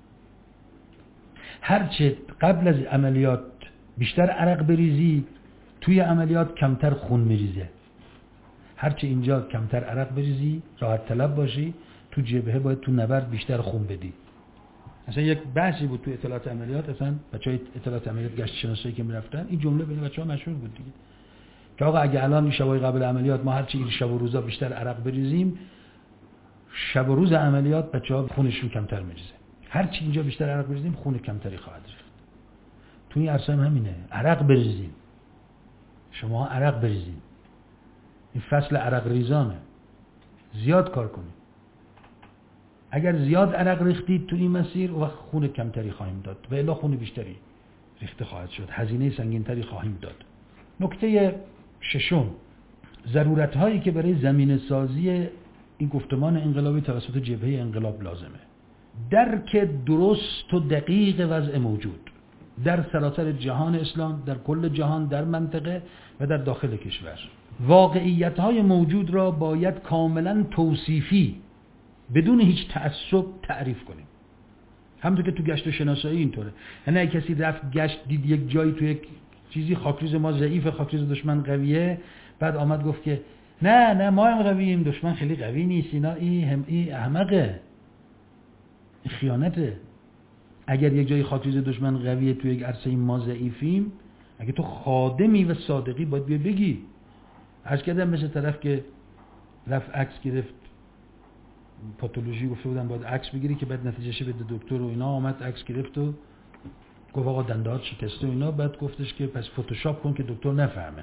هر چه قبل از عملیات بیشتر عرق بریزی، توی عملیات کمتر خون میریزه. هر چه اینجا کمتر عرق بریزی، راحت طلب باشی، تو جبهه باید تو نبرد بیشتر خون بدی. اصلا یک بحثی بود تو اطلاعات عملیات، اصلا بچهای اطلاعات عملیات گشت شناسایی که میرفتن این جمله بین بچه‌ها مشهور بود دیگه، که آقا اگه الان این شبای قبل عملیات ما هر چی این شب و روزا بیشتر عرق بریزیم، شب و روز عملیات بچه‌ها خونشون کمتر میریزه. هر چی اینجا بیشتر عرق بریزیم خون کمتری خواهد ریخت. تو این عرصه هم همینه، عرق بریزیم. شما عرق بریزین. این فصل عرق ریزانه. زیاد کار کنید. اگر زیاد عرق ریختید تو این مسیر و خون کمتری خواهیم داد و الا خون بیشتری ریخته خواهد شد، هزینه سنگینتری خواهیم داد. نکته ششم، ضرورت هایی که برای زمینه سازی این گفتمان انقلابی توسط جبهه انقلاب لازمه. درک درست و دقیق وضع موجود در سراسر جهان اسلام، در کل جهان، در منطقه و در داخل کشور. واقعیت های موجود را باید کاملا توصیفی بدون هیچ تعصب تعریف کنیم. همونطور که تو گشت و شناسایی اینطوره. یعنی اگه کسی رفت گشت دید یک جایی تو یک چیزی خاکریز ما ضعیفه، خاکریز دشمن قویه، بعد آمد گفت که نه ما هم قوییم، دشمن خیلی قوی نیست، اینا این احمقه، این خیانته. اگر یک جایی خاکریز دشمن قویه تو یک عرصه ما ضعیفیم، اگه تو خادمی و صادقی باید بگی. عرض کردم مثل طرف که رفت عکس گرفت، پاتولوژی گفته بودن باید عکس بگیری که بعد نتیجهش بده دکتر و اینا، آمد عکس گرفت و گفت آقا دنده‌هات شکسته و اینا، بعد گفتش که پس فتوشاپ کن که دکتر نفهمه.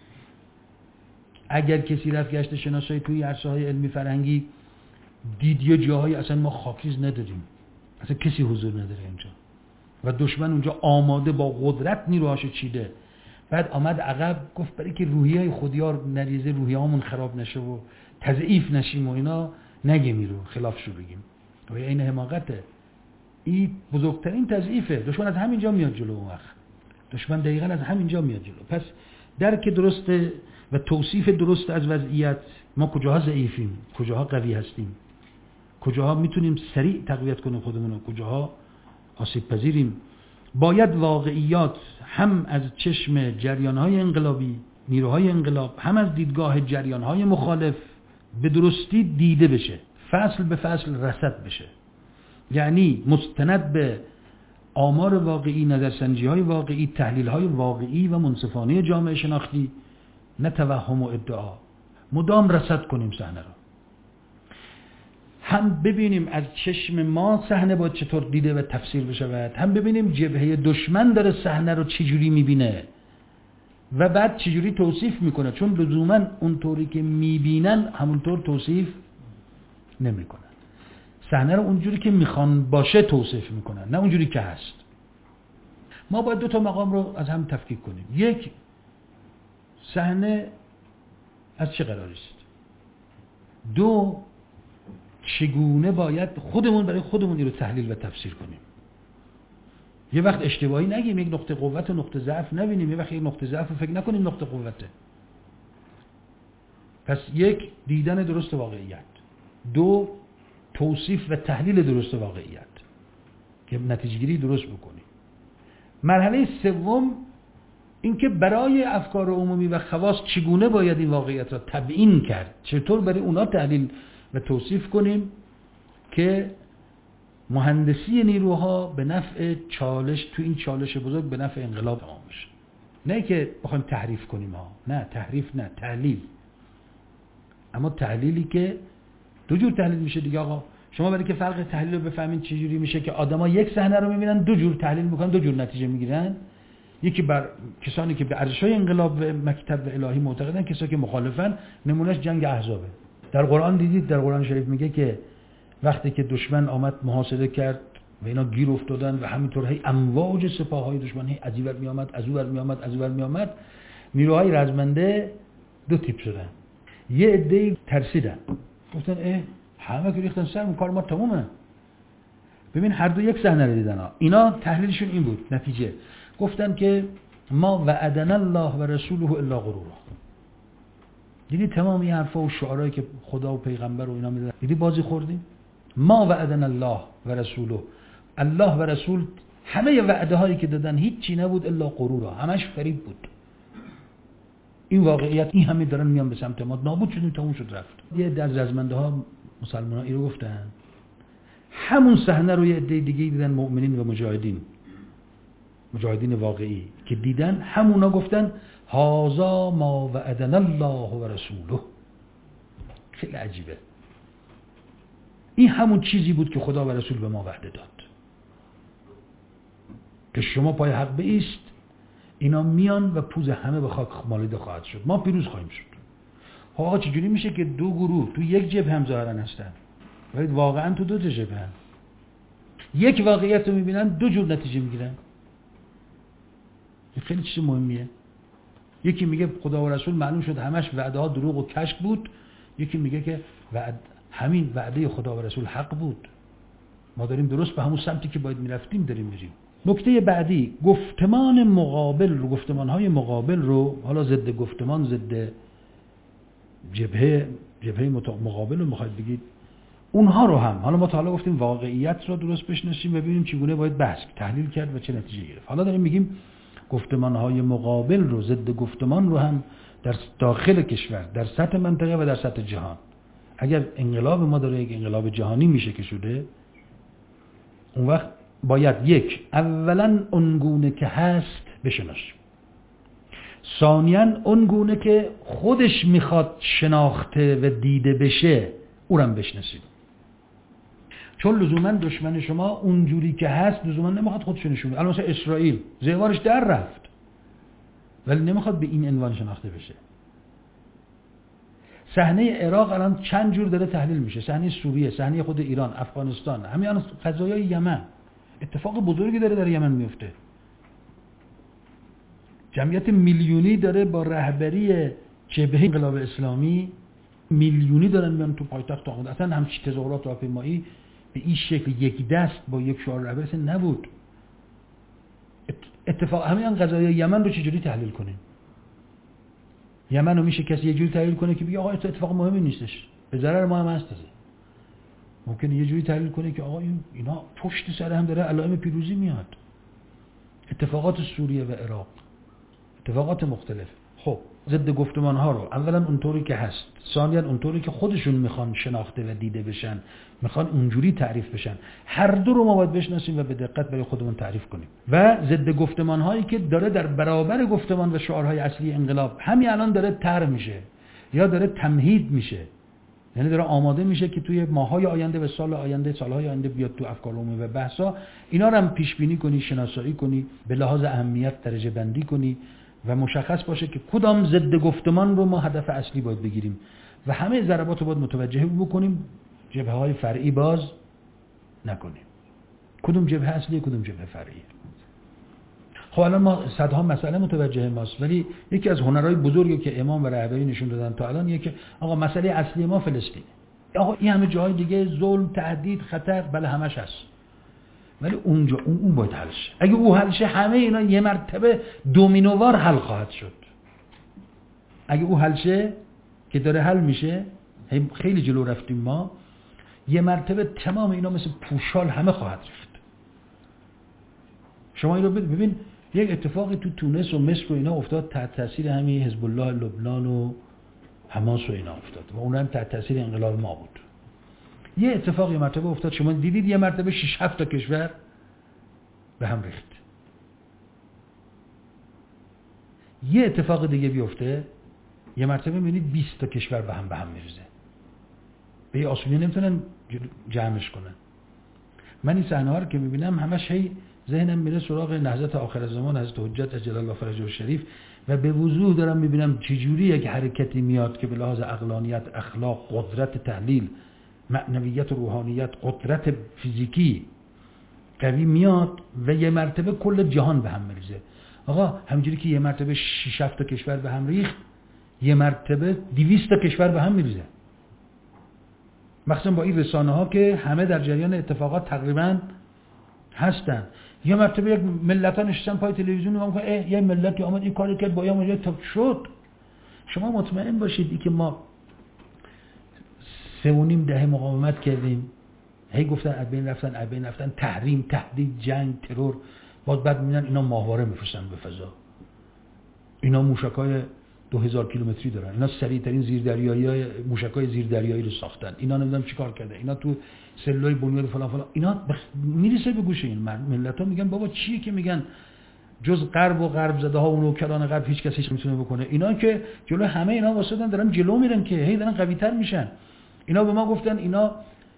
اگر کسی رفت گشت شناسایی توی عرصه‌های علمی فرهنگی دید یه جاهایی اصلا ما خاکریز نداریم، اصلا کسی حضور نداره اینجا و دشمن اونجا آماده با قدرت نیروهاشو چیده، بعد آمد عقب گفت برای که روحیه‌های خودیار نریزه، روحیه‌هامون خراب نشه و تضعیف نشیم و اینا، نگیم رو خلافشو بگیم. و این حماقته. این بزرگترین تضعیفه. دشمن از همینجا میاد جلو. اون وقت دشمن دقیقاً از همینجا میاد جلو. پس درک درست و توصیف درست از وضعیت، ما کجاها ضعیفیم، کجاها قوی هستیم، کجاها میتونیم سریع تقویت کنیم خودمون، کجاها آسیب پذیریم. باید واقعیات هم از چشم جریان‌های انقلابی، نیروهای انقلاب، هم از دیدگاه جریان‌های مخالف به درستی دیده بشه، فصل به فصل رصد بشه. یعنی مستند به آمار واقعی، نظرسنجی‌های واقعی، تحلیل‌های واقعی و منصفانه جامعه شناختی، نه توهم و ادعا. مدام رصد کنیم صحنه رو. هم ببینیم از چشم ما صحنه باید چطور دیده و تفسیر بشود، هم ببینیم جبهه دشمن داره صحنه رو چجوری میبینه و بعد چجوری توصیف میکنه، چون لزوما اونطوری که میبینن همونطور توصیف نمیکنن. صحنه رو اونجوری که میخوان باشه توصیف میکنن، نه اونجوری که هست. ما باید دو تا مقام رو از هم تفکیک کنیم. یک، صحنه از چه قراری است؟ دو، چگونه باید خودمون برای خودمون این رو تحلیل و تفسیر کنیم. یه وقت اشتباهی نگیم، یک نقطه قوت و نقطه ضعف نبینیم، یه وقت یک نقطه ضعف رو فکر نکنیم نقطه قوته. پس یک، دیدن درست واقعیت. دو، توصیف و تحلیل درست واقعیت که نتیجه گیری درست بکنیم. مرحله سوم اینکه برای افکار عمومی و خواص چگونه باید این واقعیت را تبیین کرد، چطور برای اونا تحلیل و توصیف کنیم که مهندسی نیروها به نفع چالش، تو این چالش بزرگ به نفع انقلاب تمام بشه. نه که بخوایم تحریف کنیم ها، نه تحریف، نه تحلیل. اما تحلیلی که دو جور تحلیل میشه دیگه آقا. شما برای که فرق تحلیل رو بفهمین چه جوری میشه که آدما یک صحنه رو میبینن دو جور تحلیل میکنن، دو جور نتیجه میگیرن. یکی بر کسانی که به ارزش‌های انقلاب و مکتب و الهی معتقدن، کسانی که مخالفن. نمونهش جنگ احزابه. در قرآن دیدید، در قرآن شریف میگه که وقتی که دشمن آمد محاصره کرد و اینا گیر افتادن و همینطور هی امواج سپاههای دشمن هی از این ور میآمد، از اون ور میآمد، از اون ور میآمد، نیروهای رزمنده دو تیپ شدن. یه عده‌ای ترسیدن، گفتن همه که ریختن سرمون، کار ما تمومه. ببین هر دو یک صحنه رو دیدن ها. اینا تحلیلشون این بود، نتیجه گفتن که ما وعدنا الله و رسوله الا غرورا. دیدی تمام این حرفا و شعارهایی که خدا و پیغمبر و اینا میدن، دیدی بازی خوردیم. ما وعدنا الله و رسوله، الله و رسول همه وعده هایی که دادن هیچ چی نبود الا غرورا، همش فریب بود. این واقعیت، این همه دارن میان به سمت ما، نابود شدیم، تموم شد رفت. یه در رزمنده ها مسلمان‌ها اینو گفتن، همون صحنه رو یه عده دیگه دیدن، مؤمنین و مجاهدین واقعی که دیدن، همونا گفتن هذا ما وعدنا الله و رسوله. خیلی عجیبه. این همون چیزی بود که خدا و رسول به ما وعده داد که شما پای حق بایست، اینا میان و پوز همه به خاک مالیده خواهد شد، ما پیروز خواهیم شد. آقا چجوری میشه که دو گروه تو یک جبهه هم ظاهرا هستن ولی واقعا تو دو تا جبهه هم. یک واقعیت رو میبینن، دو جور نتیجه میگیرن. این خیلی چیز مهمیه. یکی میگه خدا و رسول معلوم شد همش وعده ها دروغ و کشک بود، یکی میگه که همین وعده خدا و رسول حق بود، ما داریم درست به همون سمتی که باید میرفتیم داریم میریم. نکته بعدی، گفتمان مقابل رو، گفتمان‌های مقابل رو، حالا ضد گفتمان، ضد جبهه مقابل رو میخواید بگید، اونها رو هم حالا ما تا حالا گفتیم واقعیت رو درست بشناسیم و ببینیم چگونه باید بحث تحلیل کرد و چه نتیجه گرفت. حالا داریم میگیم گفتمان‌های مقابل رو، ضد گفتمان رو هم در داخل کشور، در سطح منطقه و در سطح جهان. اگر انقلاب ما داره یک انقلاب جهانی میشه که شده، اون وقت باید یک، اولا اونگونه که هست بشناسیم، ثانیاً اونگونه که خودش میخواد شناخته و دیده بشه او هم بشناسیم. چون لزوما دشمن شما اونجوری که هست لزوما نمیخواد خودش نشون بده. الان مثلا اسرائیل زیوارش در رفت ولی نمیخواد به این عنوان شناخته بشه. صحنه عراق الان چند جور داره تحلیل میشه، صحنه سوریه، صحنه خود ایران، افغانستان، همین الان قضایای یمن، اتفاق بزرگی داره در یمن میفته. جمعیت میلیونی داره با رهبری جبهه انقلاب اسلامی، میلیونی دارن میان تو پایتخت آمد. اصلا همچین تظاهرات راهپیمایی به این شکل یک دست با یک شعار رهبری نبود. اتفاق همین قضایای یمن رو چجوری تحلیل کنیم؟ یمن رو میشه کسی یه جوری تحلیل کنه که بگه آقا اتفاق مهمی نیستش، به ضرر ما هم هست. ممکنه یه جوری تحلیل کنه که آقا اینا پشت سر هم داره علائم پیروزی میاد. اتفاقات سوریه و عراق، اتفاقات مختلف. خب ضد گفتمان ها رو اولا اونطوری که هست، ثانیا اونطوری که خودشون میخوان شناخته و دیده بشن، میخوان اونجوری تعریف بشن، هر دو رو ما باید بشناسیم و به دقت برای خودمون تعریف کنیم. و ضد گفتمان هایی که داره در برابر گفتمان و شعارهای اصلی انقلاب همین الان داره طرح میشه یا داره تمهید میشه، یعنی داره آماده میشه که توی ماهای آینده و سال آینده، سالهای آینده بیاد تو افکار عمومی و بحثا، اینا رو هم پیش بینی کنی، شناسایی کنی، به لحاظ اهمیت درجه بندی کنی و مشخص باشه که کدام ضد گفتمان رو ما هدف اصلی باید بگیریم و همه ضربات رو باید متوجه بکنیم، جبهه های فرعی باز نکنیم. کدوم جبهه اصلیه، کدوم جبهه فرعیه. خب الان ما صدها مسئله متوجه ماست، ولی یکی از هنرهای بزرگی که امام و رهبری نشون دادن تا الان اینه که آقا مسئله اصلی ما فلسطین. آقا این همه جاهای دیگه ظلم، تهدید، خطر، بله همش هست، ولی اونجا اون باید حل شه. اگه او حل شه همه اینا یه مرتبه دومینووار حل خواهد شد. اگه او حل شه که داره حل میشه، خیلی جلو رفتیم ما، یه مرتبه تمام اینا مثل پوشال همه خواهد رفت. شما این رو ببین، یک اتفاقی تو تونس و مصر و اینا افتاد تحت تاثیر همین حزب الله لبنان و حماس و اینا افتاد و اون هم تحت تاثیر انقلاب ما بود. یه اتفاق یه مرتبه افتاد، شما دیدید یه مرتبه 6-7 تا کشور به هم ریخت. یه اتفاق دیگه بیفته یه مرتبه میبینید 20 تا کشور به هم میریزه. به یه آسونی نمیتونن جمعش کنن. من این صحنه ها رو که میبینم همش هی ذهنم میره سراغ نهضت آخر زمان، حضرت حجت عجل الله فرجه الشریف، و به وضوح دارم میبینم چجوری یک حرکتی میاد که به لحاظ عقلانیت، اخلاق، قدرت تحلیل، معنویت و روحانیت، قدرت فیزیکی قوی میاد و یه مرتبه کل جهان به هم میریزه. آقا همینجوری که یه مرتبه 6-7 تا کشور به هم ریخت، یه مرتبه 200 تا کشور به هم میریزه. مخصوصا با این رسانه ها که همه در جریان اتفاقات تقریبا هستن. یه مرتبه یک ملت ها نشستن پای تلویزیون نگاه میکنن، یه ملتی آمد این کاری کرد با یه مجید تا شد. شما مطمئن باشید که ما 3.5 دهه مقاومت کردیم، هی گفتن از بین رفتن، تحریم، تهدید، جنگ، ترور، بعد میبینن اینا ماهواره میفرستن به فضا، اینا موشکای 2000 کیلومتری دارن، اینا سریعترین زیردریایی موشکای زیردریایی رو ساختن، اینا نمیدونم چیکار کرده، اینا تو سلولای بنیاد فلان، اینا میرسه به گوش این ملت‌ها. میگن بابا چیه که میگن جز غرب و غرب زده ها و نوکران غرب هیچ کسی هیچ میتونه بکنه. اینا که جلو همه اینا واسطن دارن جلو میرن که هی دارن قوی‌تر میشن. اینا به ما گفتن اینا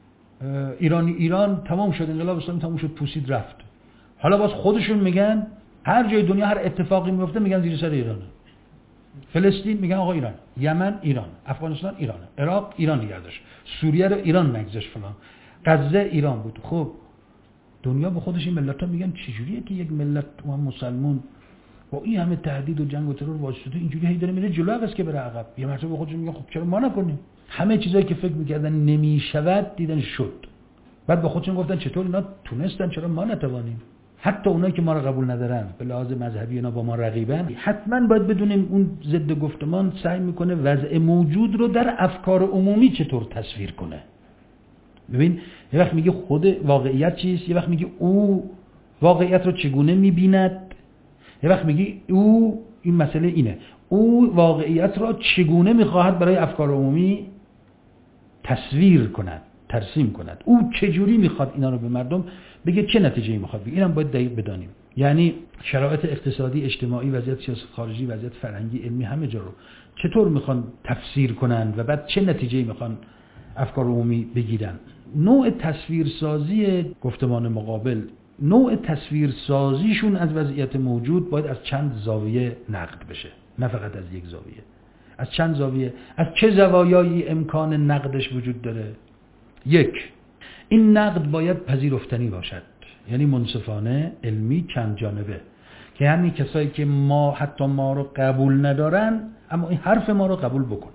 ایران تمام شد، انقلاب اسلامی تمام شد، پوسید رفت. حالا باز خودشون میگن هر جای دنیا هر اتفاقی میفته میگن زیر سر ایرانه. فلسطین میگن آقا ایران، یمن ایران، افغانستان ایران، عراق ایران نگردش، سوریه رو ایران نگذاشت فلان، غزه ایران بود. خب دنیا به خودش این ملت‌ها میگن چجوریه که یک ملت و مسلمان با این همه تهدید و جنگ و ترور واسطه اینجوری هی داره میره جلو عوض که بره عقب. یه مرتبه به خودشون میگن خب چرا ما نکنیم؟ همه چیزایی که فکر میکردن نمیشود دیدن شد. بعد به خودشون گفتن چطور اینا تونستن چرا ما نتوانیم؟ حتی اونایی که ما رو قبول ندارن به لحاظ مذهبی اینا با ما رقیبن، حتما باید بدونیم اون ضد گفتمان سعی میکنه وضع موجود رو در افکار عمومی چطور تصویر کنه. ببین یه وقت میگه خود واقعیت چیست، یه وقت میگه او واقعیت رو چگونه میبیند، یه وقت میگه او این مسئله اینه، او واقعیت را چگونه میخواهد برای افکار عمومی تصویر کند، ترسیم کند، او چجوری میخواد اینا رو به مردم بگه، چه نتیجه‌ای میخواد بگه. اینم باید دقیق بدانیم. یعنی شرایط اقتصادی، اجتماعی، وضعیت سیاست خارجی، وضعیت فرهنگی، علمی، همه جا رو چطور میخوان تفسیر کنن و بعد چه نتیجه‌ای میخوان افکار عمومی بگیرن. نوع تصویرسازی گفتمان مقابل، نوع تصویرسازیشون از وضعیت موجود باید از چند زاویه نقد بشه، نه فقط از یک زاویه. از چند زاویه. از چه زوایایی امکان نقدش وجود داره؟ یک، این نقد باید پذیرفتنی باشد، یعنی منصفانه، علمی، چند جانبه، که یعنی کسایی که حتی ما رو قبول ندارن اما این حرف ما رو قبول بکنن.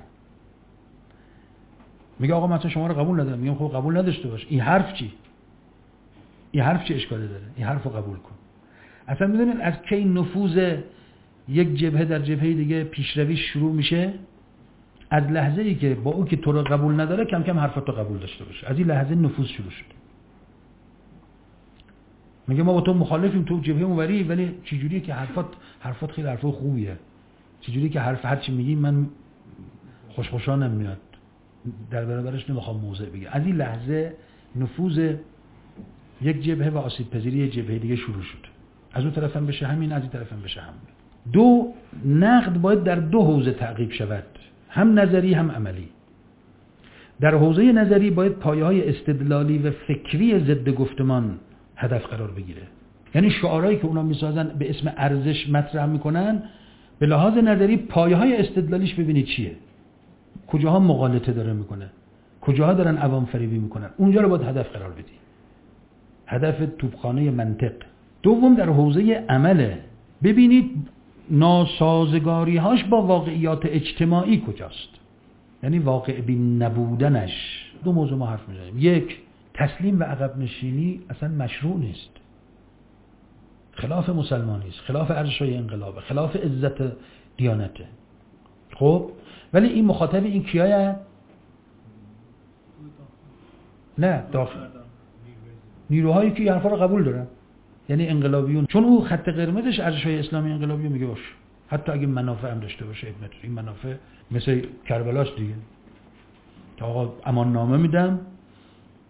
میگه آقا من شما رو قبول ندارم، میگم خب قبول نداشته باش، این حرف چی؟ این حرف چه اشکالی داره؟ این حرف رو قبول کن. اصلا میدونید از کی نفوذ یک جبهه در جبهه دیگه پیشروی شروع میشه؟ از لحظه ای که با او که تو رو قبول نداره کم کم حرفات رو قبول داشته باشه. از این لحظه نفوذ شروع شد. میگه ما با تو مخالفیم، تو جبهه اونوری، ولی چجوریه که حرفات خیلی حرفای خوبیه، چجوریه که هر چی میگی من خوشخوشانم میاد، در برابرش نمیخوام موضع بگیرم. از این لحظه نفوذ یک جبهه و آسیب پذیری جبهه دیگه شروع شد. از اون طرف هم بشه همین، از این طرف هم بشه همین. دو، نقد باید در دو حوزه تعقیب شود، هم نظری هم عملی. در حوزه نظری باید پایه‌های استدلالی و فکری ضد گفتمان هدف قرار بگیره. یعنی شعارهایی که اونا میسازن به اسم ارزش مطرح میکنن، به لحاظ نظری پایه‌های استدلالیش ببینید چیه، کجاها مغالطه داره میکنه، کجاها دارن عوام فریبی میکنن، اونجا رو باید هدف قرار بدی، هدف توپخانه منطق. دوم، در حوزه عمله ببینید ناسازگاری‌هاش با واقعیات اجتماعی کجاست، یعنی واقع بین نبودنش. دو موضوع ما حرف میزنیم. یک، تسلیم و عقب نشینی اصلا مشروع نیست، خلاف مسلمانی است، خلاف ارزش‌های انقلاب، خلاف عزت دیانته. خب ولی این مخاطب این کیایه؟ نه، داخل نیروهایی که این حرفا رو قبول دارن، یعنی انقلابیون، چون او خط قرمزش ارزش‌های اسلامی انقلابی میگه باش، حتی اگه منافع هم داشته باشه. این منافع مثل کربلاست دیگه، تا آقا امان نامه میدم،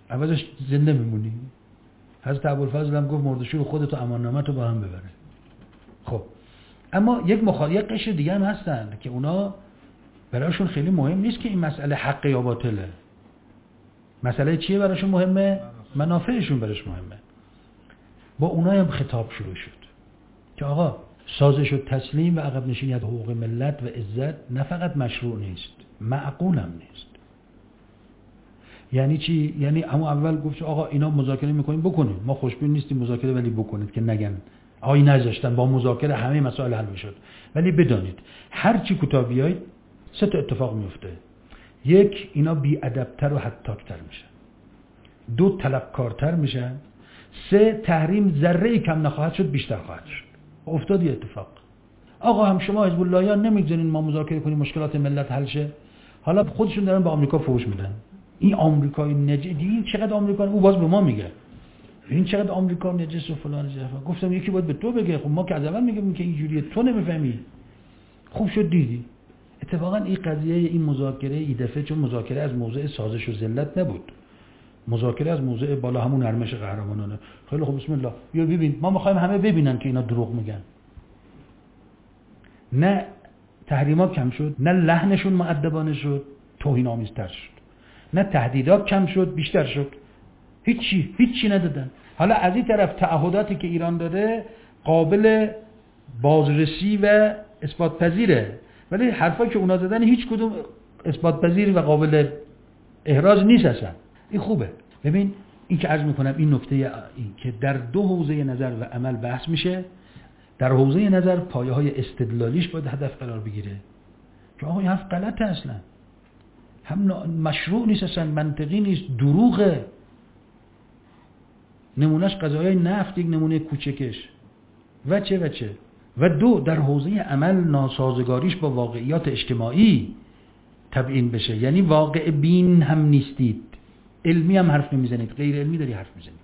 عوضش زنده میمونی. حضرت ابوالفضل هم گفت مرده‌شور خودتو امان نامتو با هم ببره. خب اما یک قشر دیگه هم هستن که اونا براشون خیلی مهم نیست که این مسئله حق یا باطله. مسئله چیه براشون مهمه؟ منافعشون براش مهمه. با اونها هم خطاب شروع شد که آقا سازش و تسلیم و عقب نشینی از حقوق ملت و عزت نه فقط مشروع نیست، معقول هم نیست. یعنی چی؟ یعنی اما اول گفت آقا اینا مذاکره میکنیم بکنید، ما خوشبین نیستیم مذاکره، ولی بکنید که نگن آقای نذاشتن با مذاکره همه مسائل حل میشد. ولی بدانید هر چی کوتاه بیاید 3 تا اتفاق میفته. 1 اینا بی‌ادب‌تر و حتاک‌تر میشن. 2 طلبکارتر میشن. 3 تحریم ذره کم نخواهد شد، بیشتر خواهد شد. افتاد یه اتفاق. آقا هم شما حزب اللهیان نمیگذارین ما مذاکره کنیم مشکلات ملت حل شه. حالا خودشون دارن به آمریکا فحش میدن. این آمریکای این چقدر آمریکا، او باز به ما میگه این چقدر آمریکا نجس و فلان جفا. گفتم یکی باید به تو بگه. خب ما که از اول میگیم که اینجوریه، تو نمیفهمی. خوب شد دیدی. اتفاقا این قضیه این مذاکره این دفعه چون مذاکره از موضع سازش و ذلت نبود، مذاکره از موضع بالا همون نرمش قهرمانانه. خیلی خوب بسم الله بیا ببین، ما میخوایم همه ببینن که اینا دروغ میگن. نه تحریمات کم شد، نه لحنشون مؤدبانه شد، توهین‌آمیزتر شد. نه تهدیدات کم شد، بیشتر شد. هیچی ندادن. حالا از این طرف تعهداتی که ایران داده قابل بازرسی و اثبات پذیره، ولی حرفایی که اونا زدن هیچ کدوم اثبات پذیر و قابل احراز نیست اصلا. این خوبه. ببین این که عرض میکنم این نکته این که در 2 حوزه نظر و عمل بحث میشه. در حوزه نظر پایه های استدلالیش باید هدف قرار بگیره که آقا این حرف غلطه، اصلا هم مشروع نیست، اصلا منطقی نیست، دروغه. نمونهش قضایای نفت یک نمونه کوچکش و 2 در حوزه عمل ناسازگاریش با واقعیات اجتماعی تبیین بشه. یعنی واقع بین هم نیستید، علمی هم حرف نمیزنید، غیر علمی داری حرف میزنید.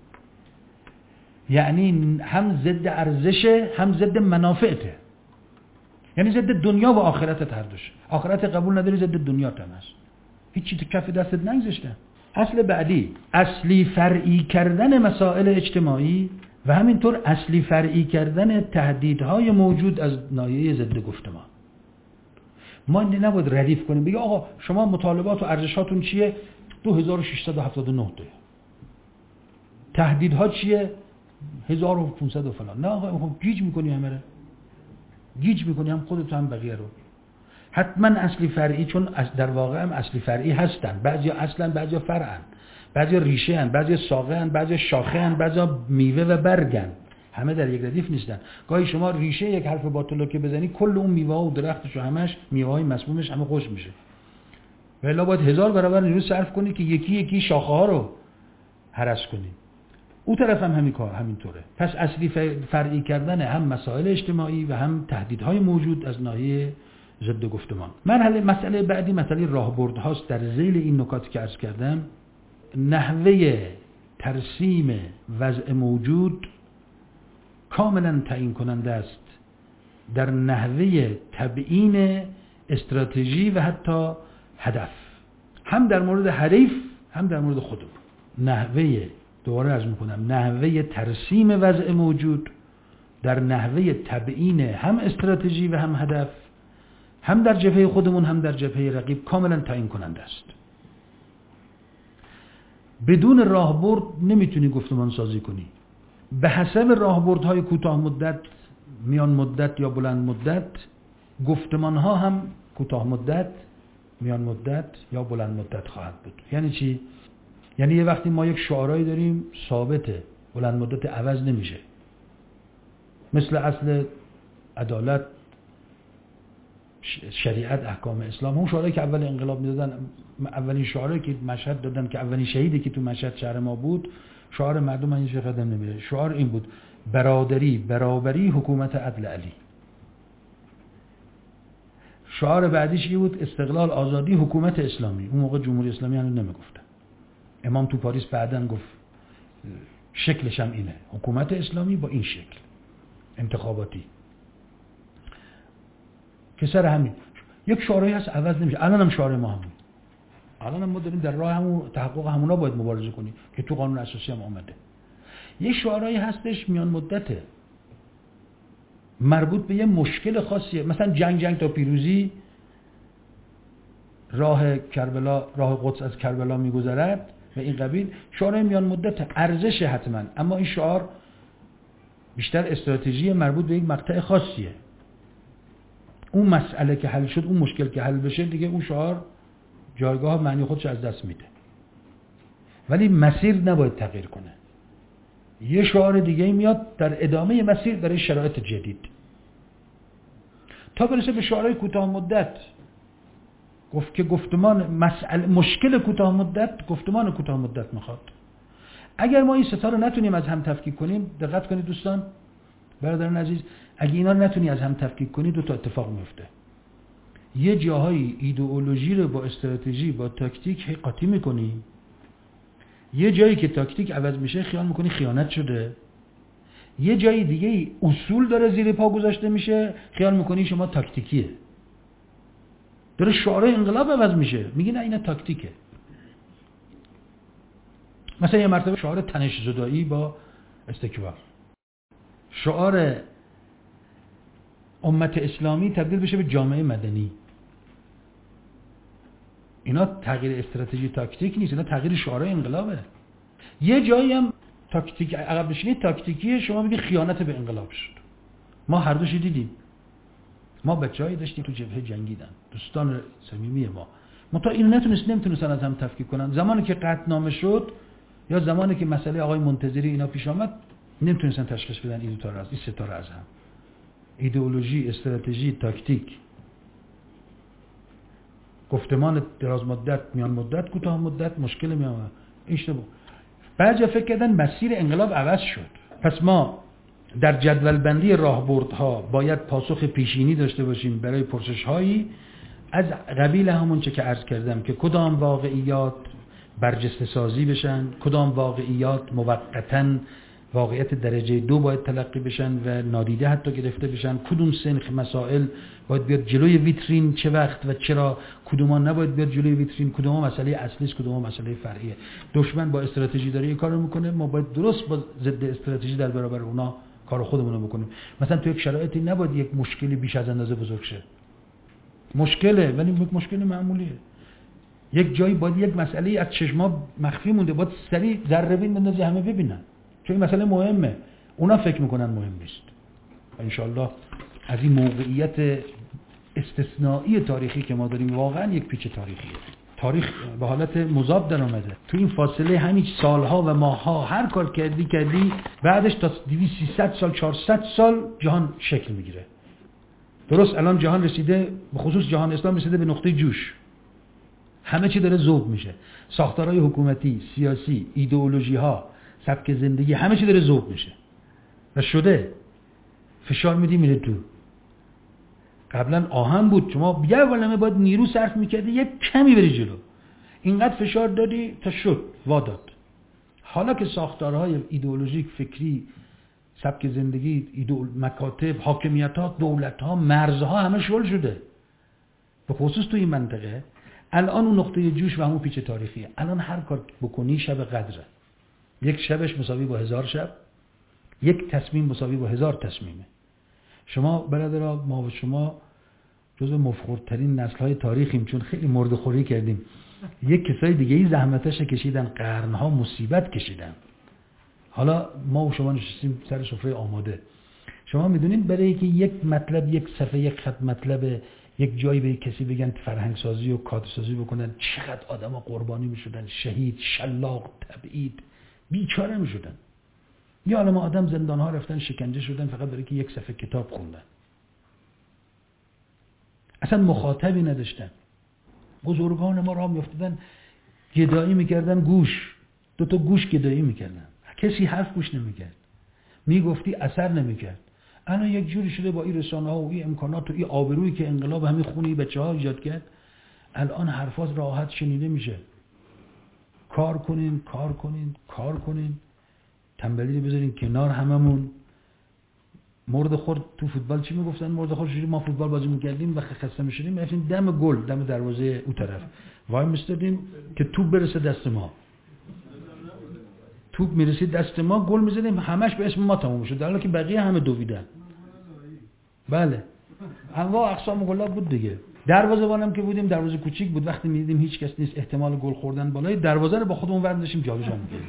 یعنی هم ضد ارزشه هم ضد منافعته، یعنی ضد دنیا و آخرتت هر دوش. آخرت قبول نداری، ضد دنیا هم هست. هیچی تو کف دستت نگذاشته. اصل بعدی اصلی فرعی کردن مسائل اجتماعی و همینطور اصلی فرعی کردن تهدیدهای موجود از ناحیه ضد گفتمان. ما نباید ردیف کنیم بگه آقا شما مطالبات و ارزشاتون چیه؟ 2679 تا. تهدیدها چیه؟ 1500 و فلان. نه آقا گیج میکنی همه رو. گیج میکنی هم خودت هم بقیه رو. حتما اصلی فرعی، چون در واقع هم اصلی فرعی هستن. بعضیا اصلا، بعضیا فرعن، بعضیا ریشه ان، بعضیا ساقه ان، بعضیا شاخه ان، بعضیا میوه و برگن. همه در یک ردیف نیستن. گاهی شما ریشه یک حرف باطل رو که بزنی کل اون میوه و درختش و همش میوه‌های مسمومش همه خوش میشه. ولی باید 1000 برابر نیرو صرف کنی که یکی یکی شاخه ها رو هرس کنی. اون طرف هم همینطوره. پس اصلی فرعی کردن هم مسائل اجتماعی و هم تهدیدهای موجود از ناحیه ضد گفتمان. مسئله بعدی مسئله راهبردهاست در ذیل این نکاتی که عرض کردم. نحوه ترسیم وضع موجود کاملا تعیین کننده است در نحوه تبیین استراتژی و حتی هدف، هم در مورد حریف هم در مورد خودمون. دوباره عرض میکنم نحوه ترسیم وضع موجود در نحوه تبیین هم استراتژی و هم هدف، هم در جبهه خودمون هم در جبهه رقیب کاملا تعیین کننده است. بدون راهبرد نمیتونی گفتمان سازی کنی. به حسب راهبردهای کوتاه مدت، میان مدت یا بلند مدت، گفتمان ها هم کوتاه مدت، میان مدت یا بلند مدت خواهد بود. یعنی چی؟ یعنی یه وقتی ما یک شعارایی داریم ثابته، بلند مدت عوض نمیشه. مثل اصل عدالت، شریعت، احکام اسلام. اون شعارهایی که اول انقلاب میدادن، اولین شعارهایی که مشهد دادن که اولین شهیدی که تو مشهد شهر ما بود، شعار مردم من هیچ قدم نمیره. شعار این بود: برادری، برابری، حکومت عدل علی. شعار بعدیش این بود: استقلال، آزادی، حکومت اسلامی. اون موقع جمهوری اسلامی هنوز نمیگفتن. امام تو پاریس بعدن گفت شکلش هم اینه، حکومت اسلامی با این شکل انتخاباتی. که سر همین یک شعاری هست عوض نمیشه. الان هم شعار ما همون. الان ما داریم در راه همون تحقق همونا باید مبارزه کنیم که تو قانون اساسی هم آمده. یه شعارهایی هستش میان مدته مربوط به یه مشکل خاصیه، مثلا جنگ تا پیروزی، راه کربلا، راه قدس از کربلا میگذرد و این قبیل شعارهای میان مدت ارزش حتما، اما این شعار بیشتر استراتژی مربوط به یک مقطع خاصیه. اون مسئله که حل شد، اون مشکل که حل بشه دیگه اون شعار جایگاه معنی خودش از دست میده، ولی مسیر نباید تغییر کنه. یه شعار دیگه میاد در ادامه مسیر برای شرایط جدید تا برسه به شعارهای کوتاه مدت. گفت که گفتمان مشکل کوتاه مدت گفتمان کوتاه مدت میخواد. اگر ما این ستا رو نتونیم از هم تفکیک کنیم، دقت کنید دوستان برادران عزیز، اگه اینا رو نتونی از هم تفکیک کنی دو تا اتفاق میفته. یه جاهای ایدئولوژی رو با استراتژی با تاکتیک قاطی میکنی، یه جایی که تاکتیک عوض میشه خیال میکنی خیانت شده، یه جایی دیگه اصول داره زیر پا گذاشته میشه خیال میکنی شما تاکتیکیه. داره شعار انقلاب عوض میشه، میگی نه اینا تاکتیکه. مثلا یه مرتبه شعار تنش زدایی با استکبار، شعار امت اسلامی تبدیل بشه به جامعه مدنی. اینا تغییر استراتژی تاکتیک نیست، اینا تغییر شعار انقلابه. یه جایی هم تاکتیک عقب نشینی تاکتیکیه، شما میگی خیانت به انقلاب شد. ما هر دوشی دیدیم. ما بچه‌ای داشتیم تو جبهه جنگیدن، دوستان صمیمی ما. منتها این نمیتونستن از هم تفکیک کنن. زمانی که قطعنامه شد یا زمانی که مسئله آقای منتظری اینا پیش آمد، نمیتونستن تشخیص بدن این سه تا از هم. ایدئولوژی، استراتژی، تاکتیک، گفتمان دراز مدت، میان مدت، کوتاه مدت، مشکل میاد. اشتباه. بعضی فکر کردن مسیر انقلاب عوض شد. پس ما در جدول بندی راهبردها باید پاسخ پیشینی داشته باشیم برای پرسش‌هایی از قبیل همون چه که عرض کردم که کدام واقعیات برجسته سازی بشن، کدام واقعیات موقتاً واقعیت درجه 2 باید تلقی بشن و نادیده حتی گرفته بشن، کدوم سنخ مسائل باید بیاد جلوی ویترین چه وقت و چرا، کدوما نباید بیاد جلوی ویترین، کدوما مسئله اصلی است، کدوما مسئله فرعیه. دشمن با استراتژی داره این کارو میکنه، ما باید درست با ضد استراتژی در برابر اونا کار خودمون رو بکنیم. مثلا تو یک شرایطی نباید یک مشکلی بیش از اندازه بزرگ شه. مشکله ولی یک مشکل معمولیه. یک جایی باید یک مسئله از چشما مخفی مونده، باید سریع ذره‌بین بندازی همه ببینن. چون این مسئله مهمه، اونا فکر میکنن مهم نیست. ان شاءالله از این موقعیت استثنایی تاریخی که ما داریم، واقعا یک پیچ تاریخیه. تاریخ به حالت مذاب در آمده. تو این فاصله همین سالها و ماهها هر کار کردی بعدش تا 200 300 سال 400 سال جهان شکل میگیره. درست الان جهان رسیده، به خصوص جهان اسلام رسیده به نقطه جوش. همه چی داره ذوب میشه. ساختارهای حکومتی، سیاسی، ایدئولوژی ها، سبک زندگی، همه چی داره ذوب میشه. و شده. فشار میدی میره تو. قبلا آهن بود، شما یه عالمه باید نیرو صرف میکردی یک کمی بری جلو. اینقدر فشار دادی تا شد، واداد. حالا که ساختارهای ایدئولوژیک، فکری، سبک زندگی، مکاتب، حاکمیت‌ها، دولت‌ها، مرزها همه شل شده. به خصوص تو این منطقه الان اون نقطه جوش و همون پیچ تاریخیه. الان هر کار بکنی شب قدره. یک شبش مساوی با 1000 شب، یک تصمیم مساوی با 1000 تصمیمه. شما برادرها، ما و شما جزو مفخورترین نسل‌های تاریخیم، چون خیلی مرده‌خوری کردیم. یک کسای دیگه‌ای زحمتش کشیدن، قرن‌ها مصیبت کشیدن. حالا ما و شما نشستیم سر سفره آماده. شما میدونید برای اینکه یک مطلب، یک صفحه، یک خط مطلب، یک جایی به کسی بگن فرهنگ سازی و کادر سازی بکنن، چقدر آدم‌ها قربانی می‌شدن، شهید، شلاق، تبعید، بیچاره می‌شدن. یا عالمه آدم زندان‌ها رفتن، شکنجه شدن فقط برای اینکه یک صفحه کتاب خوندن. اصلا مخاطبی نداشتن. بزرگان ما راه می‌افتادن، گدایی می‌کردن گوش، 2 تا گوش گدایی می‌کردن. کسی حرف گوش نمی‌کرد. میگفتی اثر نمی‌کرد. الان یک جوری شده با این رسانه‌ها و این امکانات و این آبرویی که انقلاب همین خونی بچه‌ها ایجاد کرد، الان حرفات راحت شنیده میشه. کار کنین، تنبلی رو بذارین کنار هممون. مرد خورد تو فوتبال چی میگفتن؟ مرد خورد شدیم ما فوتبال بازی میکردیم و خسته میشدیم میرفتیم دم گل، دم دروازه اون طرف وای میستادیم که توپ برسه دست ما. توپ میرسید دست ما گل میزدیم، همش به اسم ما تموم شد، در حالی که بقیه همه دویدن. بله انواع اقسام گلا بود دیگه. دروازه‌بانم که بودیم، دروازه کوچیک بود، وقتی می‌دیدیم هیچ کس نیست احتمال گل خوردن بالای، دروازه رو با خودمون ورداشتیم جابجا می‌کردیم.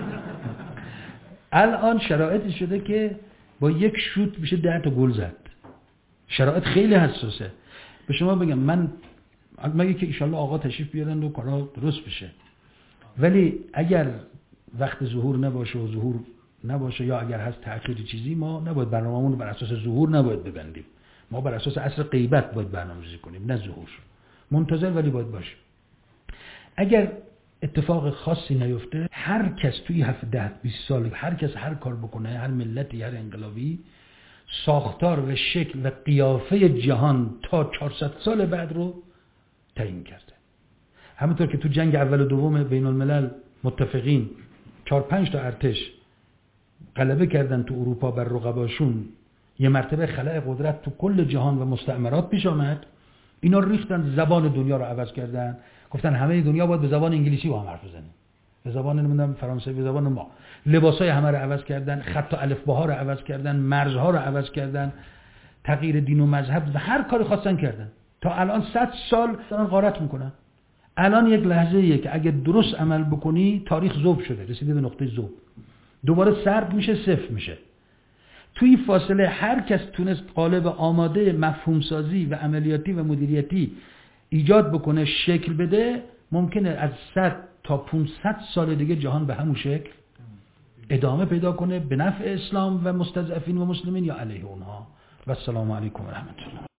الان شرایطی شده که با یک شوت میشه 10 تا گل زد. شرایط خیلی حساسه. به شما بگم من مگه که ان شاءالله آقا تشریف بیارن و کارا درست بشه، ولی اگر وقت ظهور نباشه و ظهور نباشه یا اگر هست تأخیری چیزی، ما نباید برنامه‌مون رو بر اساس ظهور نباید ببندیم. ما بر اساس عصر غیبت باید برنامه‌ریزی کنیم، نه ظهور. منتظر ولی باید باشیم. اگر اتفاق خاصی نیفته، هر کس توی 17 20 سال هر کس هر کار بکنه، هر ملتی، هر انقلابی، ساختار و شکل و قیافه جهان تا 400 سال بعد رو تعیین کرده. همونطور که تو جنگ اول و دوم بین الملل متفقین 4-5 تا ارتش غلبه کردن تو اروپا بر رقباشون، یه مرتبه خلأ قدرت تو کل جهان و مستعمرات پیش آمد، اینا ریختن زبان دنیا رو عوض کردن، گفتن همه دنیا باید به زبان انگلیسی با هم حرف بزنه، به زبان نمیدونم فرانسوی، به زبان ما. لباسای همه رو عوض کردن، خط و الفباها رو عوض کردن، مرزها رو عوض کردن، تغییر دین و مذهب و هر کاری خواستن کردن. تا الان 100 سال دارن غارت میکنن. الان یک لحظه‌ایه که اگه درست عمل بکنی تاریخ ذوب شده، رسیده به نقطه ذوب، دوباره سرد میشه، صفر میشه. توی فاصله هر کس تونست قالب آماده مفهوم سازی و عملیاتی و مدیریتی ایجاد بکنه، شکل بده، ممکنه از 100 تا 500 سال دیگه جهان به همون شکل ادامه پیدا کنه، به نفع اسلام و مستضعفین و مسلمین یا علیه اونها. و السلام علیکم و رحمت الله.